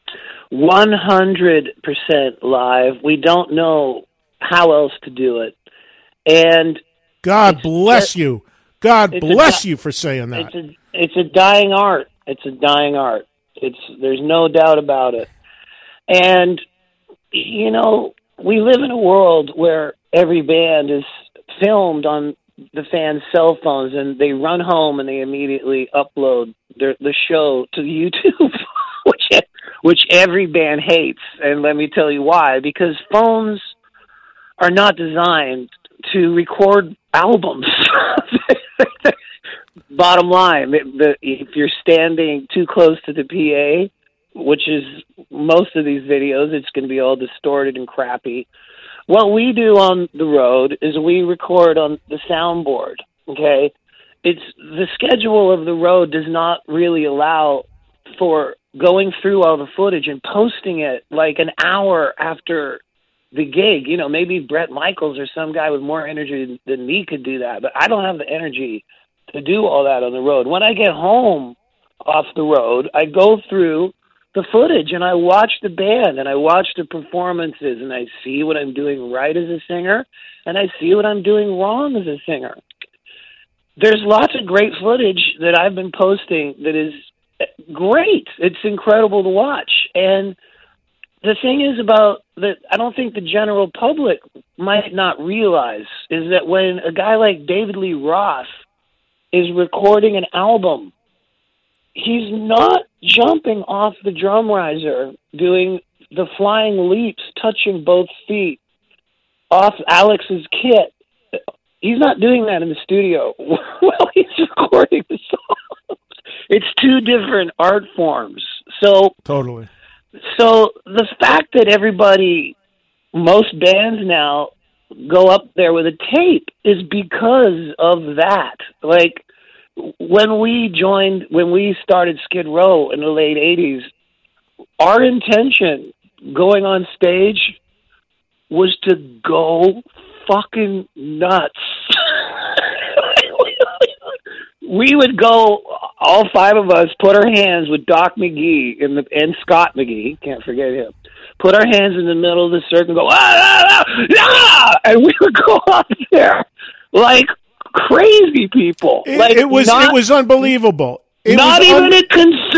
Speaker 6: 100% live. We don't know how else to do it. And
Speaker 5: God bless you. God bless you for saying that.
Speaker 6: It's a dying art. It's a dying art. There's no doubt about it. And, you know, we live in a world where every band is filmed on the fans' cell phones, and they run home and they immediately upload the show to YouTube, which every band hates. And let me tell you why. Because phones are not designed to record albums. Bottom line, if you're standing too close to the PA, which is most of these videos, it's going to be all distorted and crappy. What we do on the road is we record on the soundboard, okay? It's the schedule of the road does not really allow for going through all the footage and posting it like an hour after the gig. You know, maybe Bret Michaels or some guy with more energy than me could do that, but I don't have the energy to do all that on the road. When I get home off the road, I go through the footage and I watch the band and I watch the performances and I see what I'm doing right as a singer and I see what I'm doing wrong as a singer. There's lots of great footage that I've been posting that is great. It's incredible to watch. And the thing is about that, I don't think the general public might not realize is that when a guy like David Lee Roth is recording an album, he's not jumping off the drum riser, doing the flying leaps, touching both feet off Alex's kit. He's not doing that in the studio while he's recording the song. It's two different art forms. So
Speaker 5: totally.
Speaker 6: So the fact that most bands now go up there with a tape is because of that. Like when we started Skid Row in the late 80s, our intention going on stage was to go fucking nuts. We would go, all five of us, put our hands with Doc McGee and Scott McGee, can't forget him, put our hands in the middle of the circle and go, and we would go up there like crazy people.
Speaker 5: It was unbelievable. Not even
Speaker 6: a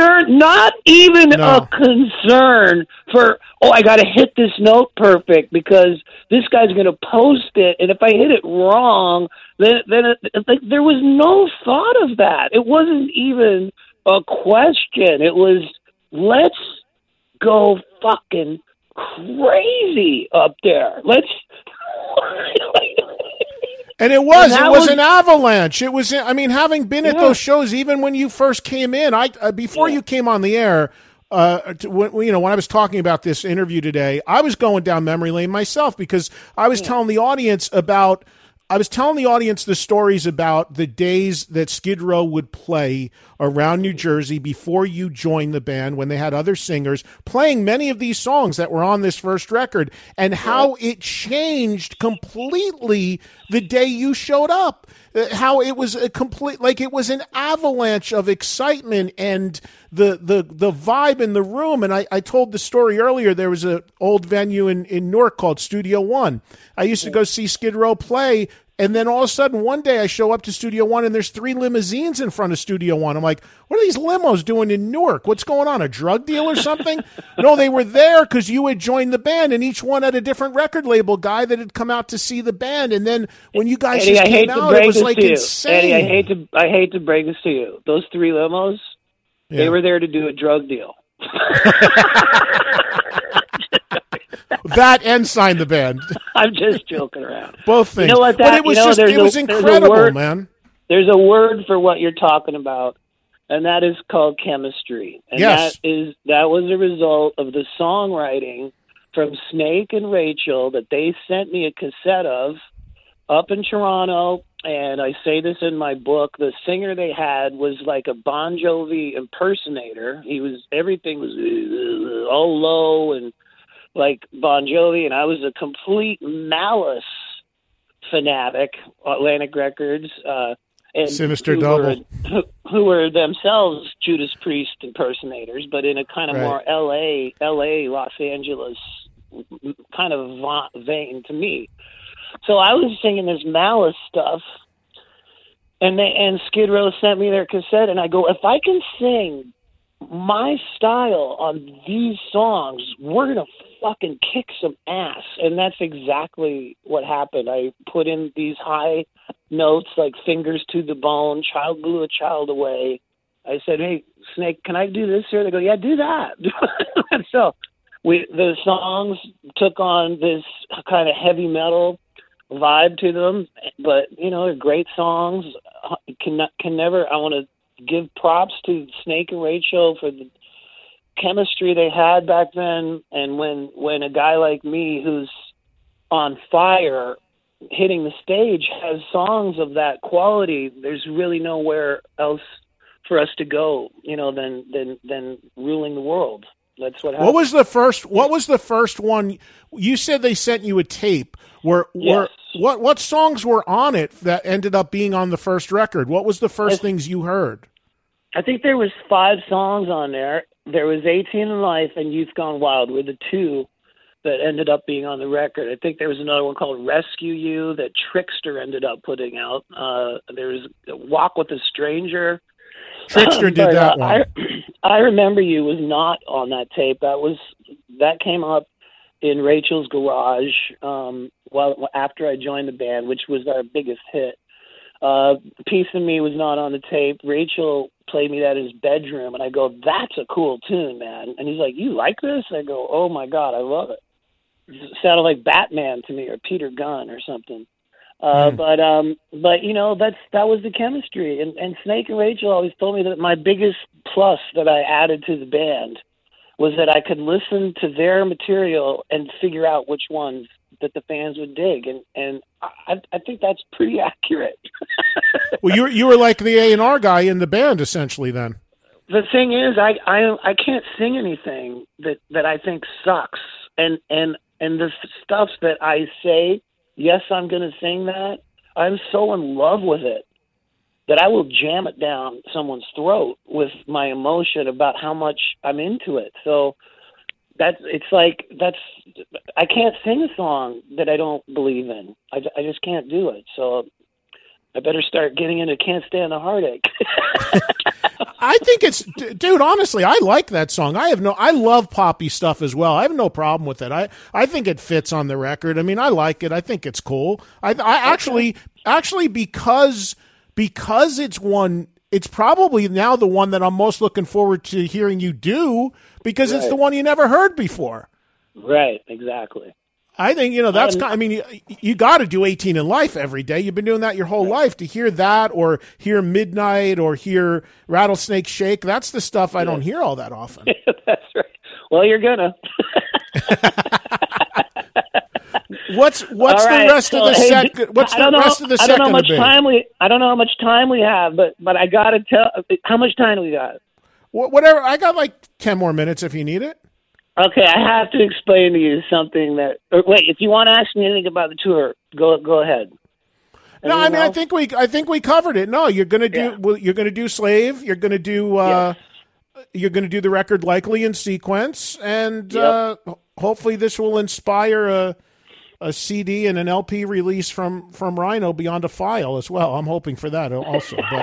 Speaker 6: concern for, I got to hit this note perfect because this guy's going to post it, and if I hit it wrong, then there was no thought of that. It wasn't even a question. It was, let's go fucking crazy up there.
Speaker 5: And it was an avalanche. It was, having been at those shows, even when you first came in, before you came on the air, when I was talking about this interview today, I was going down memory lane myself because I was telling the audience the stories about the days that Skid Row would play around New Jersey before you joined the band, when they had other singers playing many of these songs that were on this first record, and how it changed completely the day you showed up. How it was it was an avalanche of excitement and the vibe in the room. And I told the story earlier. There was an old venue in Newark called Studio One. I used to go see Skid Row play, And then all of a sudden, one day I show up to Studio One, and there's 3 limousines in front of Studio One. I'm like, what are these limos doing in Newark? What's going on, a drug deal or something? No, they were there because you had joined the band, and each one had a different record label guy that had come out to see the band. And then when you guys
Speaker 6: Eddie,
Speaker 5: just came out, it was like insane.
Speaker 6: Eddie, I hate to break this to you. Those 3 limos, they were there to do a drug deal.
Speaker 5: That and sign the band.
Speaker 6: I'm just joking around.
Speaker 5: Both things.
Speaker 6: You know what?
Speaker 5: But it was it was incredible, man.
Speaker 6: There's a word for what you're talking about, and that is called chemistry. And
Speaker 5: yes.
Speaker 6: that was a result of the songwriting from Snake and Rachel that they sent me a cassette of up in Toronto. And I say this in my book, the singer they had was like a Bon Jovi impersonator. Everything was all low and like Bon Jovi, and I was a complete Malice fanatic, Atlantic Records, and
Speaker 5: Sinister Double,
Speaker 6: who were themselves Judas Priest impersonators, but in a kind of more L.A., Los Angeles kind of vein to me. So I was singing this Malice stuff, and Skid Row sent me their cassette, and I go, if I can sing my style on these songs, we're going to fucking kick some ass. And that's exactly what happened. I put in these high notes like Fingers to the Bone, Child Blew a Child Away. I said, hey, Snake, can I do this here? They go, yeah, do that. And so the songs took on this kind of heavy metal vibe to them, but, they're great songs. Can never, I want to give props to Snake and Rachel for the chemistry they had back then. And when a guy like me who's on fire hitting the stage has songs of that quality, there's really nowhere else for us to go, than ruling the world. That's what happened. What was
Speaker 5: the first one? You said they sent you a tape. What songs were on it that ended up being on the first record? What was the first things you heard?
Speaker 6: I think there was 5 songs on there. There was 18 in Life and Youth Gone Wild were the 2 that ended up being on the record. I think there was another one called Rescue You that Trickster ended up putting out. There was Walk with a Stranger.
Speaker 5: Trickster did that one.
Speaker 6: I Remember You was not on that tape. That came up in Rachel's garage after I joined the band, which was our biggest hit. Piece of Me was not on the tape. Rachel played me that in his bedroom, and I go, that's a cool tune, man. And he's like, you like this? I go, oh my God, I love it. It sounded like Batman to me, or Peter Gunn or something. But that was the chemistry. And Snake and Rachel always told me that my biggest plus that I added to the band was that I could listen to their material and figure out which ones that the fans would dig, and I think that's pretty accurate.
Speaker 5: Well, you were like the A&R guy in the band, essentially. Then
Speaker 6: the thing is, I can't sing anything that I think sucks, and the stuff that I say, yes, I'm going to sing that. I'm so in love with it that I will jam it down someone's throat with my emotion about how much I'm into it. So. I can't sing a song that I don't believe in. I just can't do it. So I better start getting into Can't Stand the Heartache.
Speaker 5: I think dude, honestly, I like that song. I love poppy stuff as well. I have no problem with it. I think it fits on the record. I mean, I like it. I think it's cool. I actually because it's probably now the one that I'm most looking forward to hearing you do, because it's the one you never heard before.
Speaker 6: Right, exactly.
Speaker 5: I think, that's kind of, I mean, you got to do 18 in Life every day. You've been doing that your whole life. To hear that or hear Midnight or hear Rattlesnake Shake, that's the stuff I don't hear all that often.
Speaker 6: That's right. Well, you're gonna.
Speaker 5: What's the rest of the second? What's the rest of the second?
Speaker 6: I don't know how much time we have, but I got to tell. How much time do we got?
Speaker 5: Whatever. I got like 10 more minutes if you need it.
Speaker 6: Okay, I have to explain to you something that. Wait, if you want to ask me anything about the tour, go ahead.
Speaker 5: No, I mean, I think we covered it. No, you're gonna do. Yeah. Well, you're gonna do Slave. You're gonna do. Yes. You're gonna do the record likely in sequence, and hopefully this will inspire a CD and an LP release from Rhino, Beyond a File, as well. I'm hoping for that also. But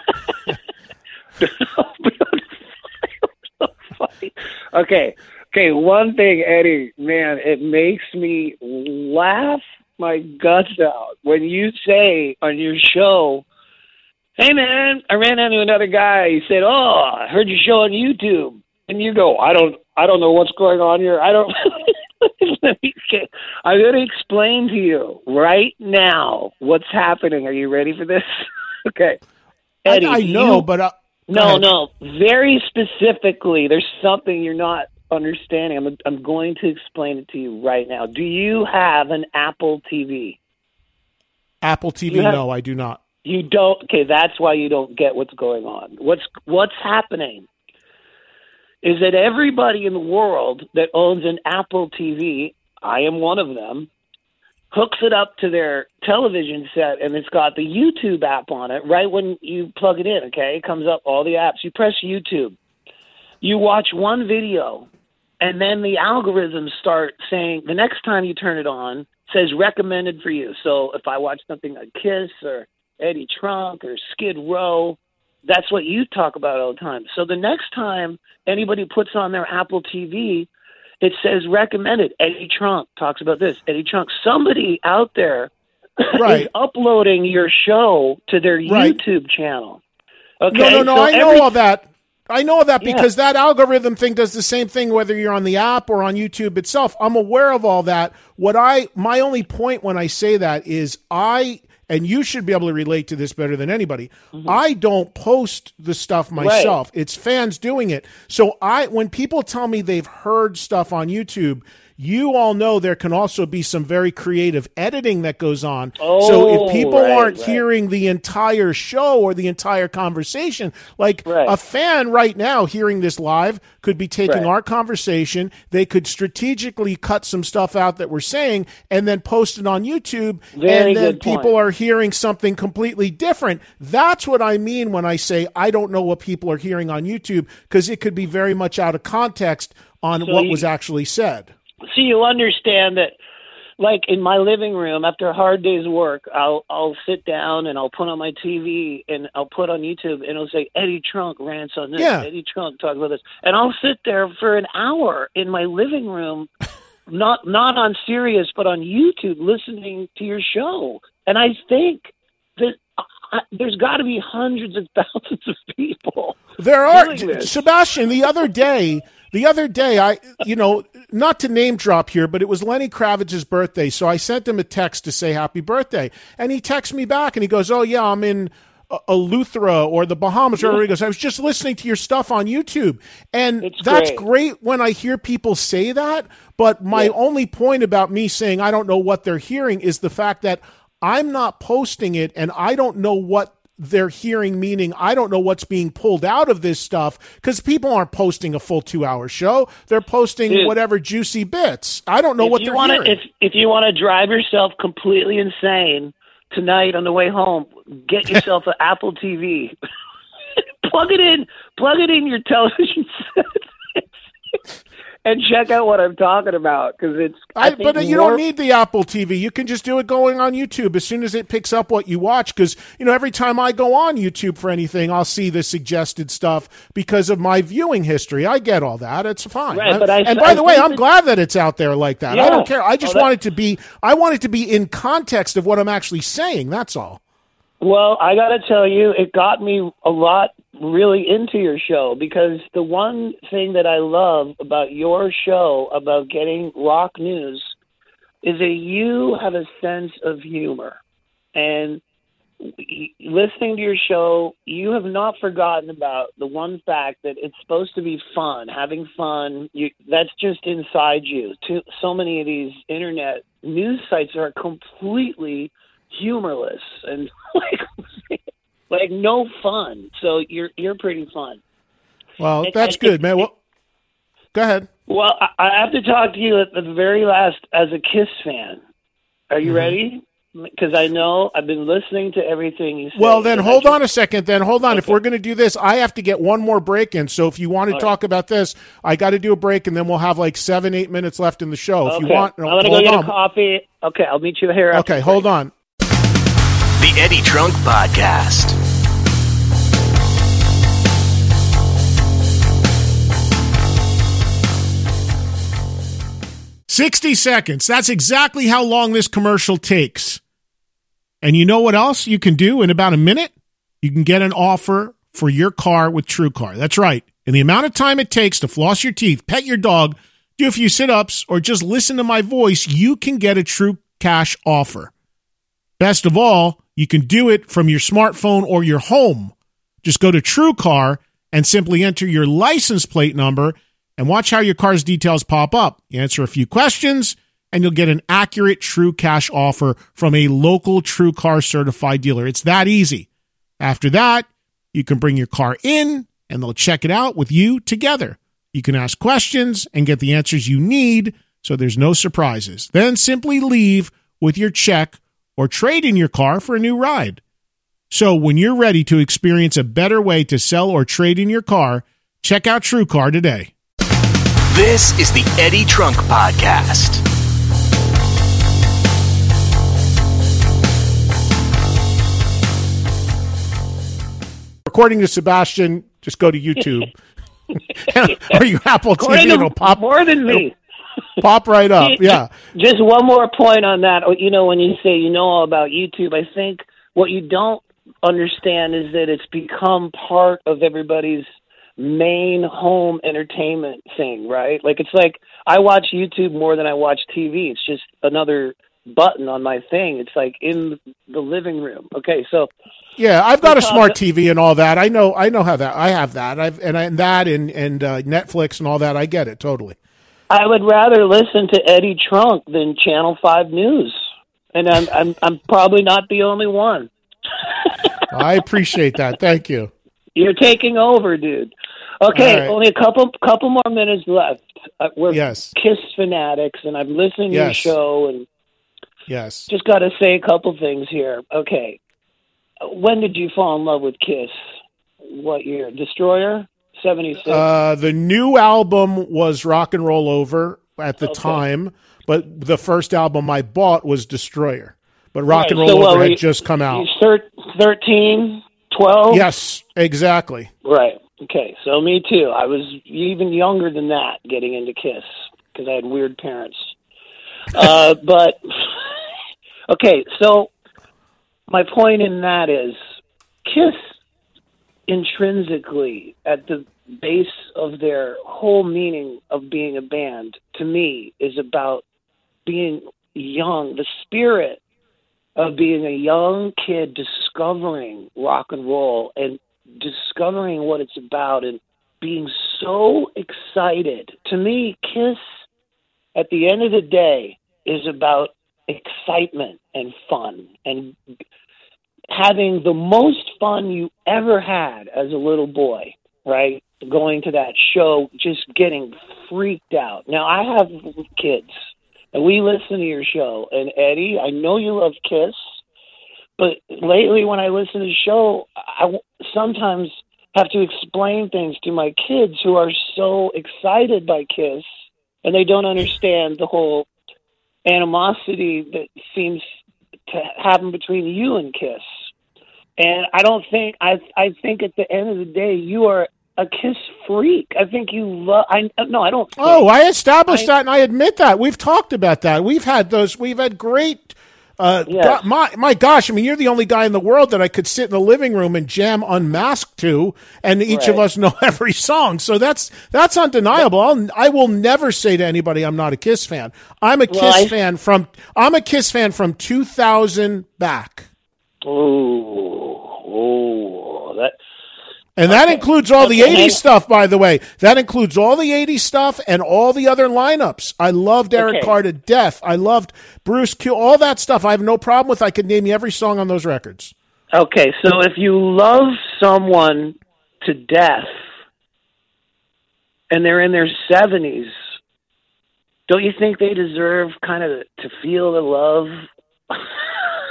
Speaker 6: Okay, one thing, Eddie, man, it makes me laugh my guts out when you say on your show, "Hey, man, I ran into another guy. He said, oh, I heard your show on YouTube." And you go, I don't know what's going on here. I'm going to explain to you right now what's happening. Are you ready for this? Okay. Eddie,
Speaker 5: I know, but...
Speaker 6: No. Very specifically, there's something you're not understanding. I'm going to explain it to you right now. Do you have an Apple TV?
Speaker 5: Apple TV? No, I do not.
Speaker 6: You don't? Okay, that's why you don't get what's going on. What's happening is that everybody in the world that owns an Apple TV, I am one of them, hooks it up to their television set, and it's got the YouTube app on it right when you plug it in, okay? It comes up, all the apps. You press YouTube. You watch one video, and then the algorithms start saying, the next time you turn it on, says recommended for you. So if I watch something like Kiss or Eddie Trunk or Skid Row, that's what you talk about all the time. So the next time anybody puts on their Apple TV, it says recommended. Eddie Trunk talks about this. Eddie Trunk. Somebody out there is uploading your show to their YouTube channel. Okay.
Speaker 5: No. So I know all that. I know that because that algorithm thing does the same thing whether you're on the app or on YouTube itself. I'm aware of all that. My only point when I say that is and you should be able to relate to this better than anybody. Mm-hmm. I don't post the stuff myself. Right. It's fans doing it. So when people tell me they've heard stuff on YouTube, you all know there can also be some very creative editing that goes on. So if people aren't hearing the entire show or the entire conversation, like a fan right now hearing this live could be taking our conversation. They could strategically cut some stuff out that we're saying and then post it on YouTube. And then people are hearing something completely different. That's what I mean when I say I don't know what people are hearing on YouTube, because it could be very much out of context on what was actually said.
Speaker 6: So you understand that, like in my living room, after a hard day's work, I'll sit down and I'll put on my TV and I'll put on YouTube and it'll say Eddie Trunk rants on this, Eddie Trunk talks about this, and I'll sit there for an hour in my living room, not on Sirius but on YouTube, listening to your show. And I think that there's got to be hundreds of thousands of people.
Speaker 5: There are, Sebastian. The other day, I, not to name drop here, but it was Lenny Kravitz's birthday. So I sent him a text to say happy birthday. And he texts me back and he goes, oh, yeah, I'm in Eleuthera or the Bahamas. Or he goes, I was just listening to your stuff on YouTube. And that's great when I hear people say that. But my only point about me saying I don't know what they're hearing is the fact that I'm not posting it and I don't know what they're hearing, meaning I don't know what's being pulled out of this stuff, because people aren't posting a full 2-hour show. They're posting whatever juicy bits. I don't know what they're hearing.
Speaker 6: If you want to drive yourself completely insane tonight on the way home, get yourself an Apple TV. Plug it in your television set. And check out what I'm talking about, because it's.
Speaker 5: But you don't need the Apple TV. You can just do it going on YouTube as soon as it picks up what you watch. Because every time I go on YouTube for anything, I'll see the suggested stuff because of my viewing history. I get all that. It's fine.
Speaker 6: Right,
Speaker 5: by the way, I'm glad that it's out there like that. Yeah. I don't care. I just want it to be. I want it to be in context of what I'm actually saying. That's all.
Speaker 6: Well, I got to tell you, it got me a lot really into your show, because the one thing that I love about your show, about getting rock news, is that you have a sense of humor. And listening to your show, you have not forgotten about the one fact that it's supposed to be fun, having fun. That's just inside you. So many of these internet news sites are completely humorless and like no fun. So you're pretty fun.
Speaker 5: Well, that's good, man. Well, go ahead.
Speaker 6: Well, I have to talk to you at the very last as a Kiss fan. Are you ready? Because I know I've been listening to everything you say.
Speaker 5: Well, then hold on a second. Then hold on. Okay. If we're going to do this, I have to get one more break in. So if you want to talk about this, I got to do a break, and then we'll have like 7-8 minutes left in the show.
Speaker 6: Okay.
Speaker 5: If you want,
Speaker 6: I'm going to go get a coffee. Okay, I'll meet you here.
Speaker 5: Okay, hold on.
Speaker 3: The Eddie Trunk Podcast.
Speaker 5: $60 seconds. That's exactly how long this commercial takes. And you know what else you can do in about a minute? You can get an offer for your car with TrueCar. That's right. In the amount of time it takes to floss your teeth, pet your dog, do a few sit-ups, or just listen to my voice, you can get a True Cash offer. Best of all, you can do it from your smartphone or your home. Just go to TrueCar and simply enter your license plate number and watch how your car's details pop up. You answer a few questions, and you'll get an accurate True Cash offer from a local TrueCar certified dealer. It's that easy. After that, you can bring your car in, and they'll check it out with you together. You can ask questions and get the answers you need, so there's no surprises. Then simply leave with your check or trade in your car for a new ride. So when you're ready to experience a better way to sell or trade in your car, check out TrueCar today.
Speaker 3: This is the Eddie Trunk Podcast.
Speaker 5: According to Sebastian, just go to YouTube. Or you Apple TV, it'll pop.
Speaker 6: More than me.
Speaker 5: Pop right up, yeah.
Speaker 6: Just one more point on that. You know, when you say you know all about YouTube, I think what you don't understand is that it's become part of everybody's main home entertainment thing, right? Like, it's like I watch YouTube more than I watch TV. It's just another button on my thing. It's like in the living room. Okay, so
Speaker 5: yeah, I've got a smart TV and all that. I know how that. I have that. And Netflix and all that. I get it totally.
Speaker 6: I would rather listen to Eddie Trunk than Channel 5 News, and I'm probably not the only one.
Speaker 5: I appreciate that. Thank you.
Speaker 6: You're taking over, dude. Okay, right. Only a couple more minutes left. We're Kiss fanatics, and I'm listening to your show, and just got to say a couple things here. Okay, when did you fall in love with Kiss? What year? Destroyer? 76?
Speaker 5: The new album was Rock and Roll Over at the time, but the first album I bought was Destroyer. But Rock and Roll Over had just come out.
Speaker 6: 13, 12?
Speaker 5: Yes, exactly.
Speaker 6: Right. Okay, so me too. I was even younger than that getting into Kiss because I had weird parents. But, okay, so my point in that is Kiss intrinsically at the base of their whole meaning of being a band, to me, is about being young, the spirit of being a young kid discovering rock and roll and discovering what it's about and being so excited. To me, Kiss, at the end of the day, is about excitement and fun and having the most fun you ever had as a little boy, right? Going to that show, just getting freaked out. Now, I have kids, and we listen to your show. And, Eddie, I know you love Kiss, but lately when I listen to the show, I sometimes have to explain things to my kids who are so excited by Kiss, and they don't understand the whole animosity that seems to happen between you and Kiss. And I think at the end of the day, you are a Kiss freak. I think you love. I don't.
Speaker 5: I established that, and I admit that. We've talked about that. We've had great. My gosh! I mean, you're the only guy in the world that I could sit in the living room and jam Unmasked to, and each of us know every song. So that's undeniable. I will never say to anybody I'm not a Kiss fan. I'm a Kiss fan from 2000 back. And that includes all the 80s stuff, by the way. That includes all the 80s stuff and all the other lineups. I loved Eric Carr to death. I loved Bruce Q. All that stuff I have no problem with. I could name you every song on those records.
Speaker 6: Okay, so if you love someone to death and they're in their 70s, don't you think they deserve kind of to feel the love?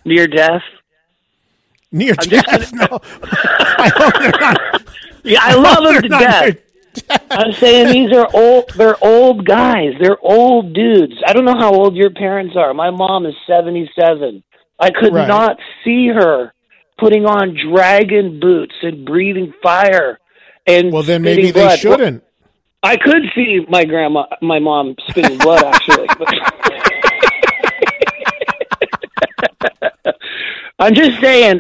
Speaker 6: Near death?
Speaker 5: Near death? No. I hope they're not.
Speaker 6: Yeah, I love them to death. I'm saying these are old. They're old guys. They're old dudes. I don't know how old your parents are. My mom is 77. I could not see her putting on dragon boots and breathing fire. And
Speaker 5: well, then maybe they shouldn't.
Speaker 6: Well, I could see my mom spitting blood, actually. I'm just saying,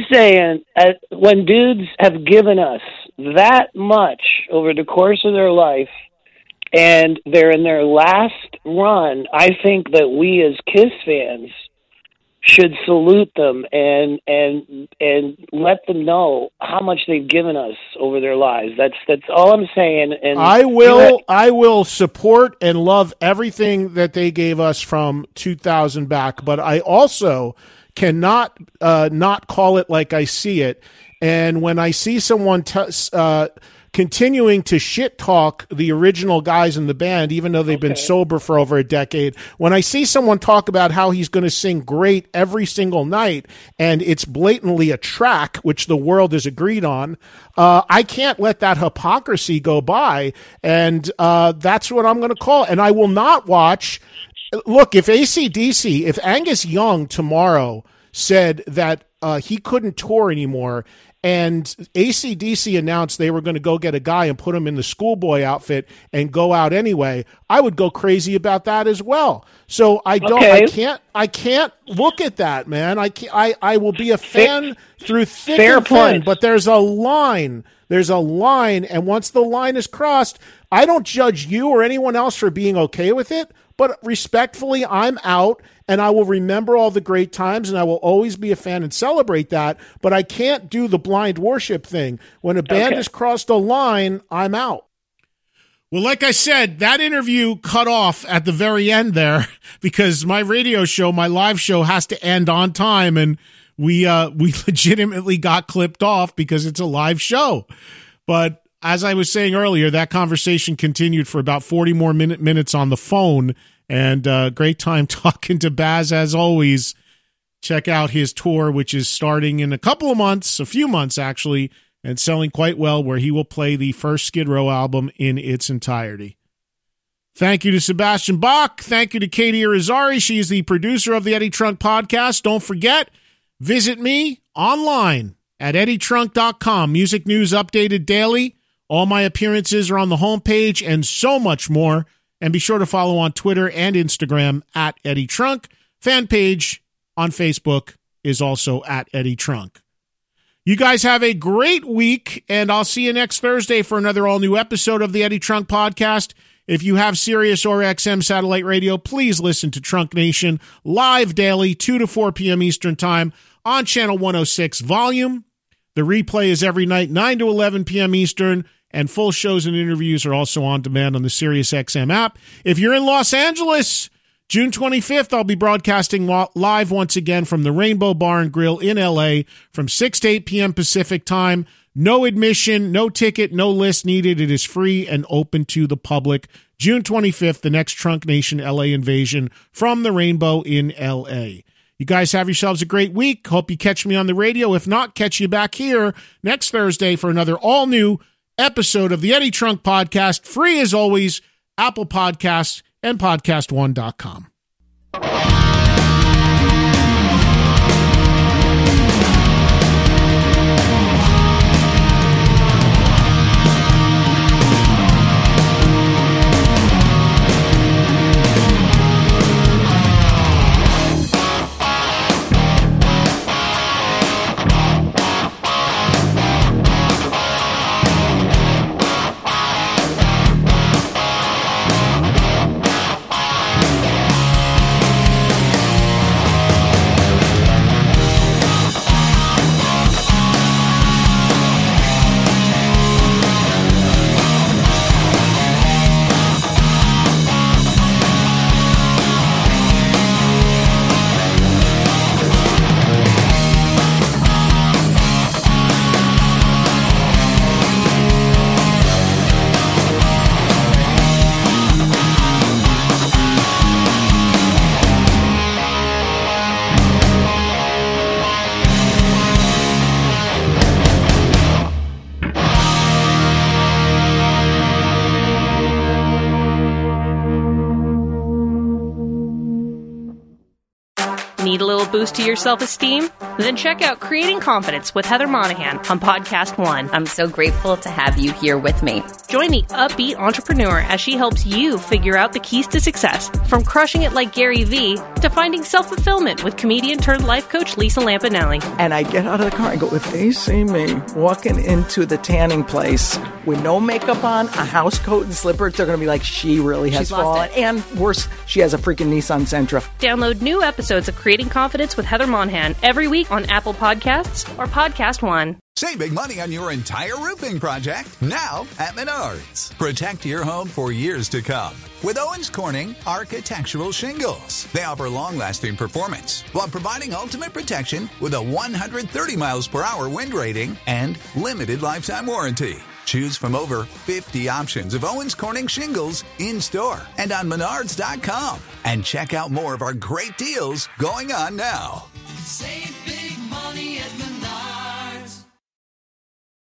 Speaker 6: when dudes have given us that much over the course of their life and they're in their last run, I think that we as Kiss fans should salute them and let them know how much they've given us over their lives. That's all I'm saying. And
Speaker 5: I will support and love everything that they gave us from 2000 back, but I also cannot not call it like I see it. And when I see someone continuing to shit talk the original guys in the band, even though they've been sober for over a decade, when I see someone talk about how he's going to sing great every single night and it's blatantly a track, which the world has agreed on, I can't let that hypocrisy go by. And that's what I'm going to call it. And I will not watch. Look, if Angus Young tomorrow said that he couldn't tour anymore, and AC/DC announced they were going to go get a guy and put him in the schoolboy outfit and go out anyway, I would go crazy about that as well. So I can't look at that, man. I will be a fan through thick and thin, but there's a line. There's a line, and once the line is crossed, I don't judge you or anyone else for being okay with it, but respectfully, I'm out, and I will remember all the great times, and I will always be a fan and celebrate that, but I can't do the blind worship thing. When a band has crossed a line, I'm out. Well, like I said, that interview cut off at the very end there because my radio show, my live show, has to end on time, and we legitimately got clipped off because it's a live show. But as I was saying earlier, that conversation continued for about 40 more minutes on the phone, and great time talking to Baz as always. Check out his tour, which is starting in a few months actually, and selling quite well, where he will play the first Skid Row album in its entirety. Thank you to Sebastian Bach. Thank you to Katie Irizarry. She is the producer of the Eddie Trunk Podcast. Don't forget, visit me online at eddietrunk.com. Music news updated daily. All my appearances are on the homepage and so much more. And be sure to follow on Twitter and Instagram at Eddie Trunk. Fan page on Facebook is also at Eddie Trunk. You guys have a great week, and I'll see you next Thursday for another all-new episode of the Eddie Trunk Podcast. If you have Sirius or XM satellite radio, please listen to Trunk Nation live daily, 2 to 4 p.m. Eastern Time on Channel 106 Volume. The replay is every night, 9 to 11 p.m. Eastern, and full shows and interviews are also on demand on the Sirius XM app. If you're in Los Angeles, June 25th, I'll be broadcasting live once again from the Rainbow Bar and Grill in LA from 6 to 8 p.m. Pacific Time. No admission, no ticket, no list needed. It is free and open to the public. June 25th, the next Trunk Nation LA invasion from the Rainbow in LA. You guys have yourselves a great week. Hope you catch me on the radio. If not, catch you back here next Thursday for another all-new episode of the Eddie Trunk Podcast, free as always, Apple Podcasts and podcast1.com.
Speaker 10: Need a little boost to your self-esteem? Then check out Creating Confidence with Heather Monahan on Podcast One.
Speaker 11: I'm so grateful to have you here with me.
Speaker 10: Join the upbeat entrepreneur as she helps you figure out the keys to success, from crushing it like Gary Vee to finding self-fulfillment with comedian turned life coach Lisa Lampanelli.
Speaker 12: And I get out of the car and go, if they see me walking into the tanning place with no makeup on, a house coat and slippers, they're going to be like, she really has fallen. And worse, she has a freaking Nissan Sentra.
Speaker 10: Download new episodes of Creating Confidence with Heather Monahan every week on Apple Podcasts or Podcast One.
Speaker 13: Save big money on your entire roofing project now at Menards. Protect your home for years to come with Owens Corning Architectural Shingles. They offer long-lasting performance while providing ultimate protection with a 130 miles per hour wind rating and limited lifetime warranty. Choose from over 50 options of Owens Corning shingles in-store and on Menards.com. And check out more of our great deals going on now.
Speaker 14: Save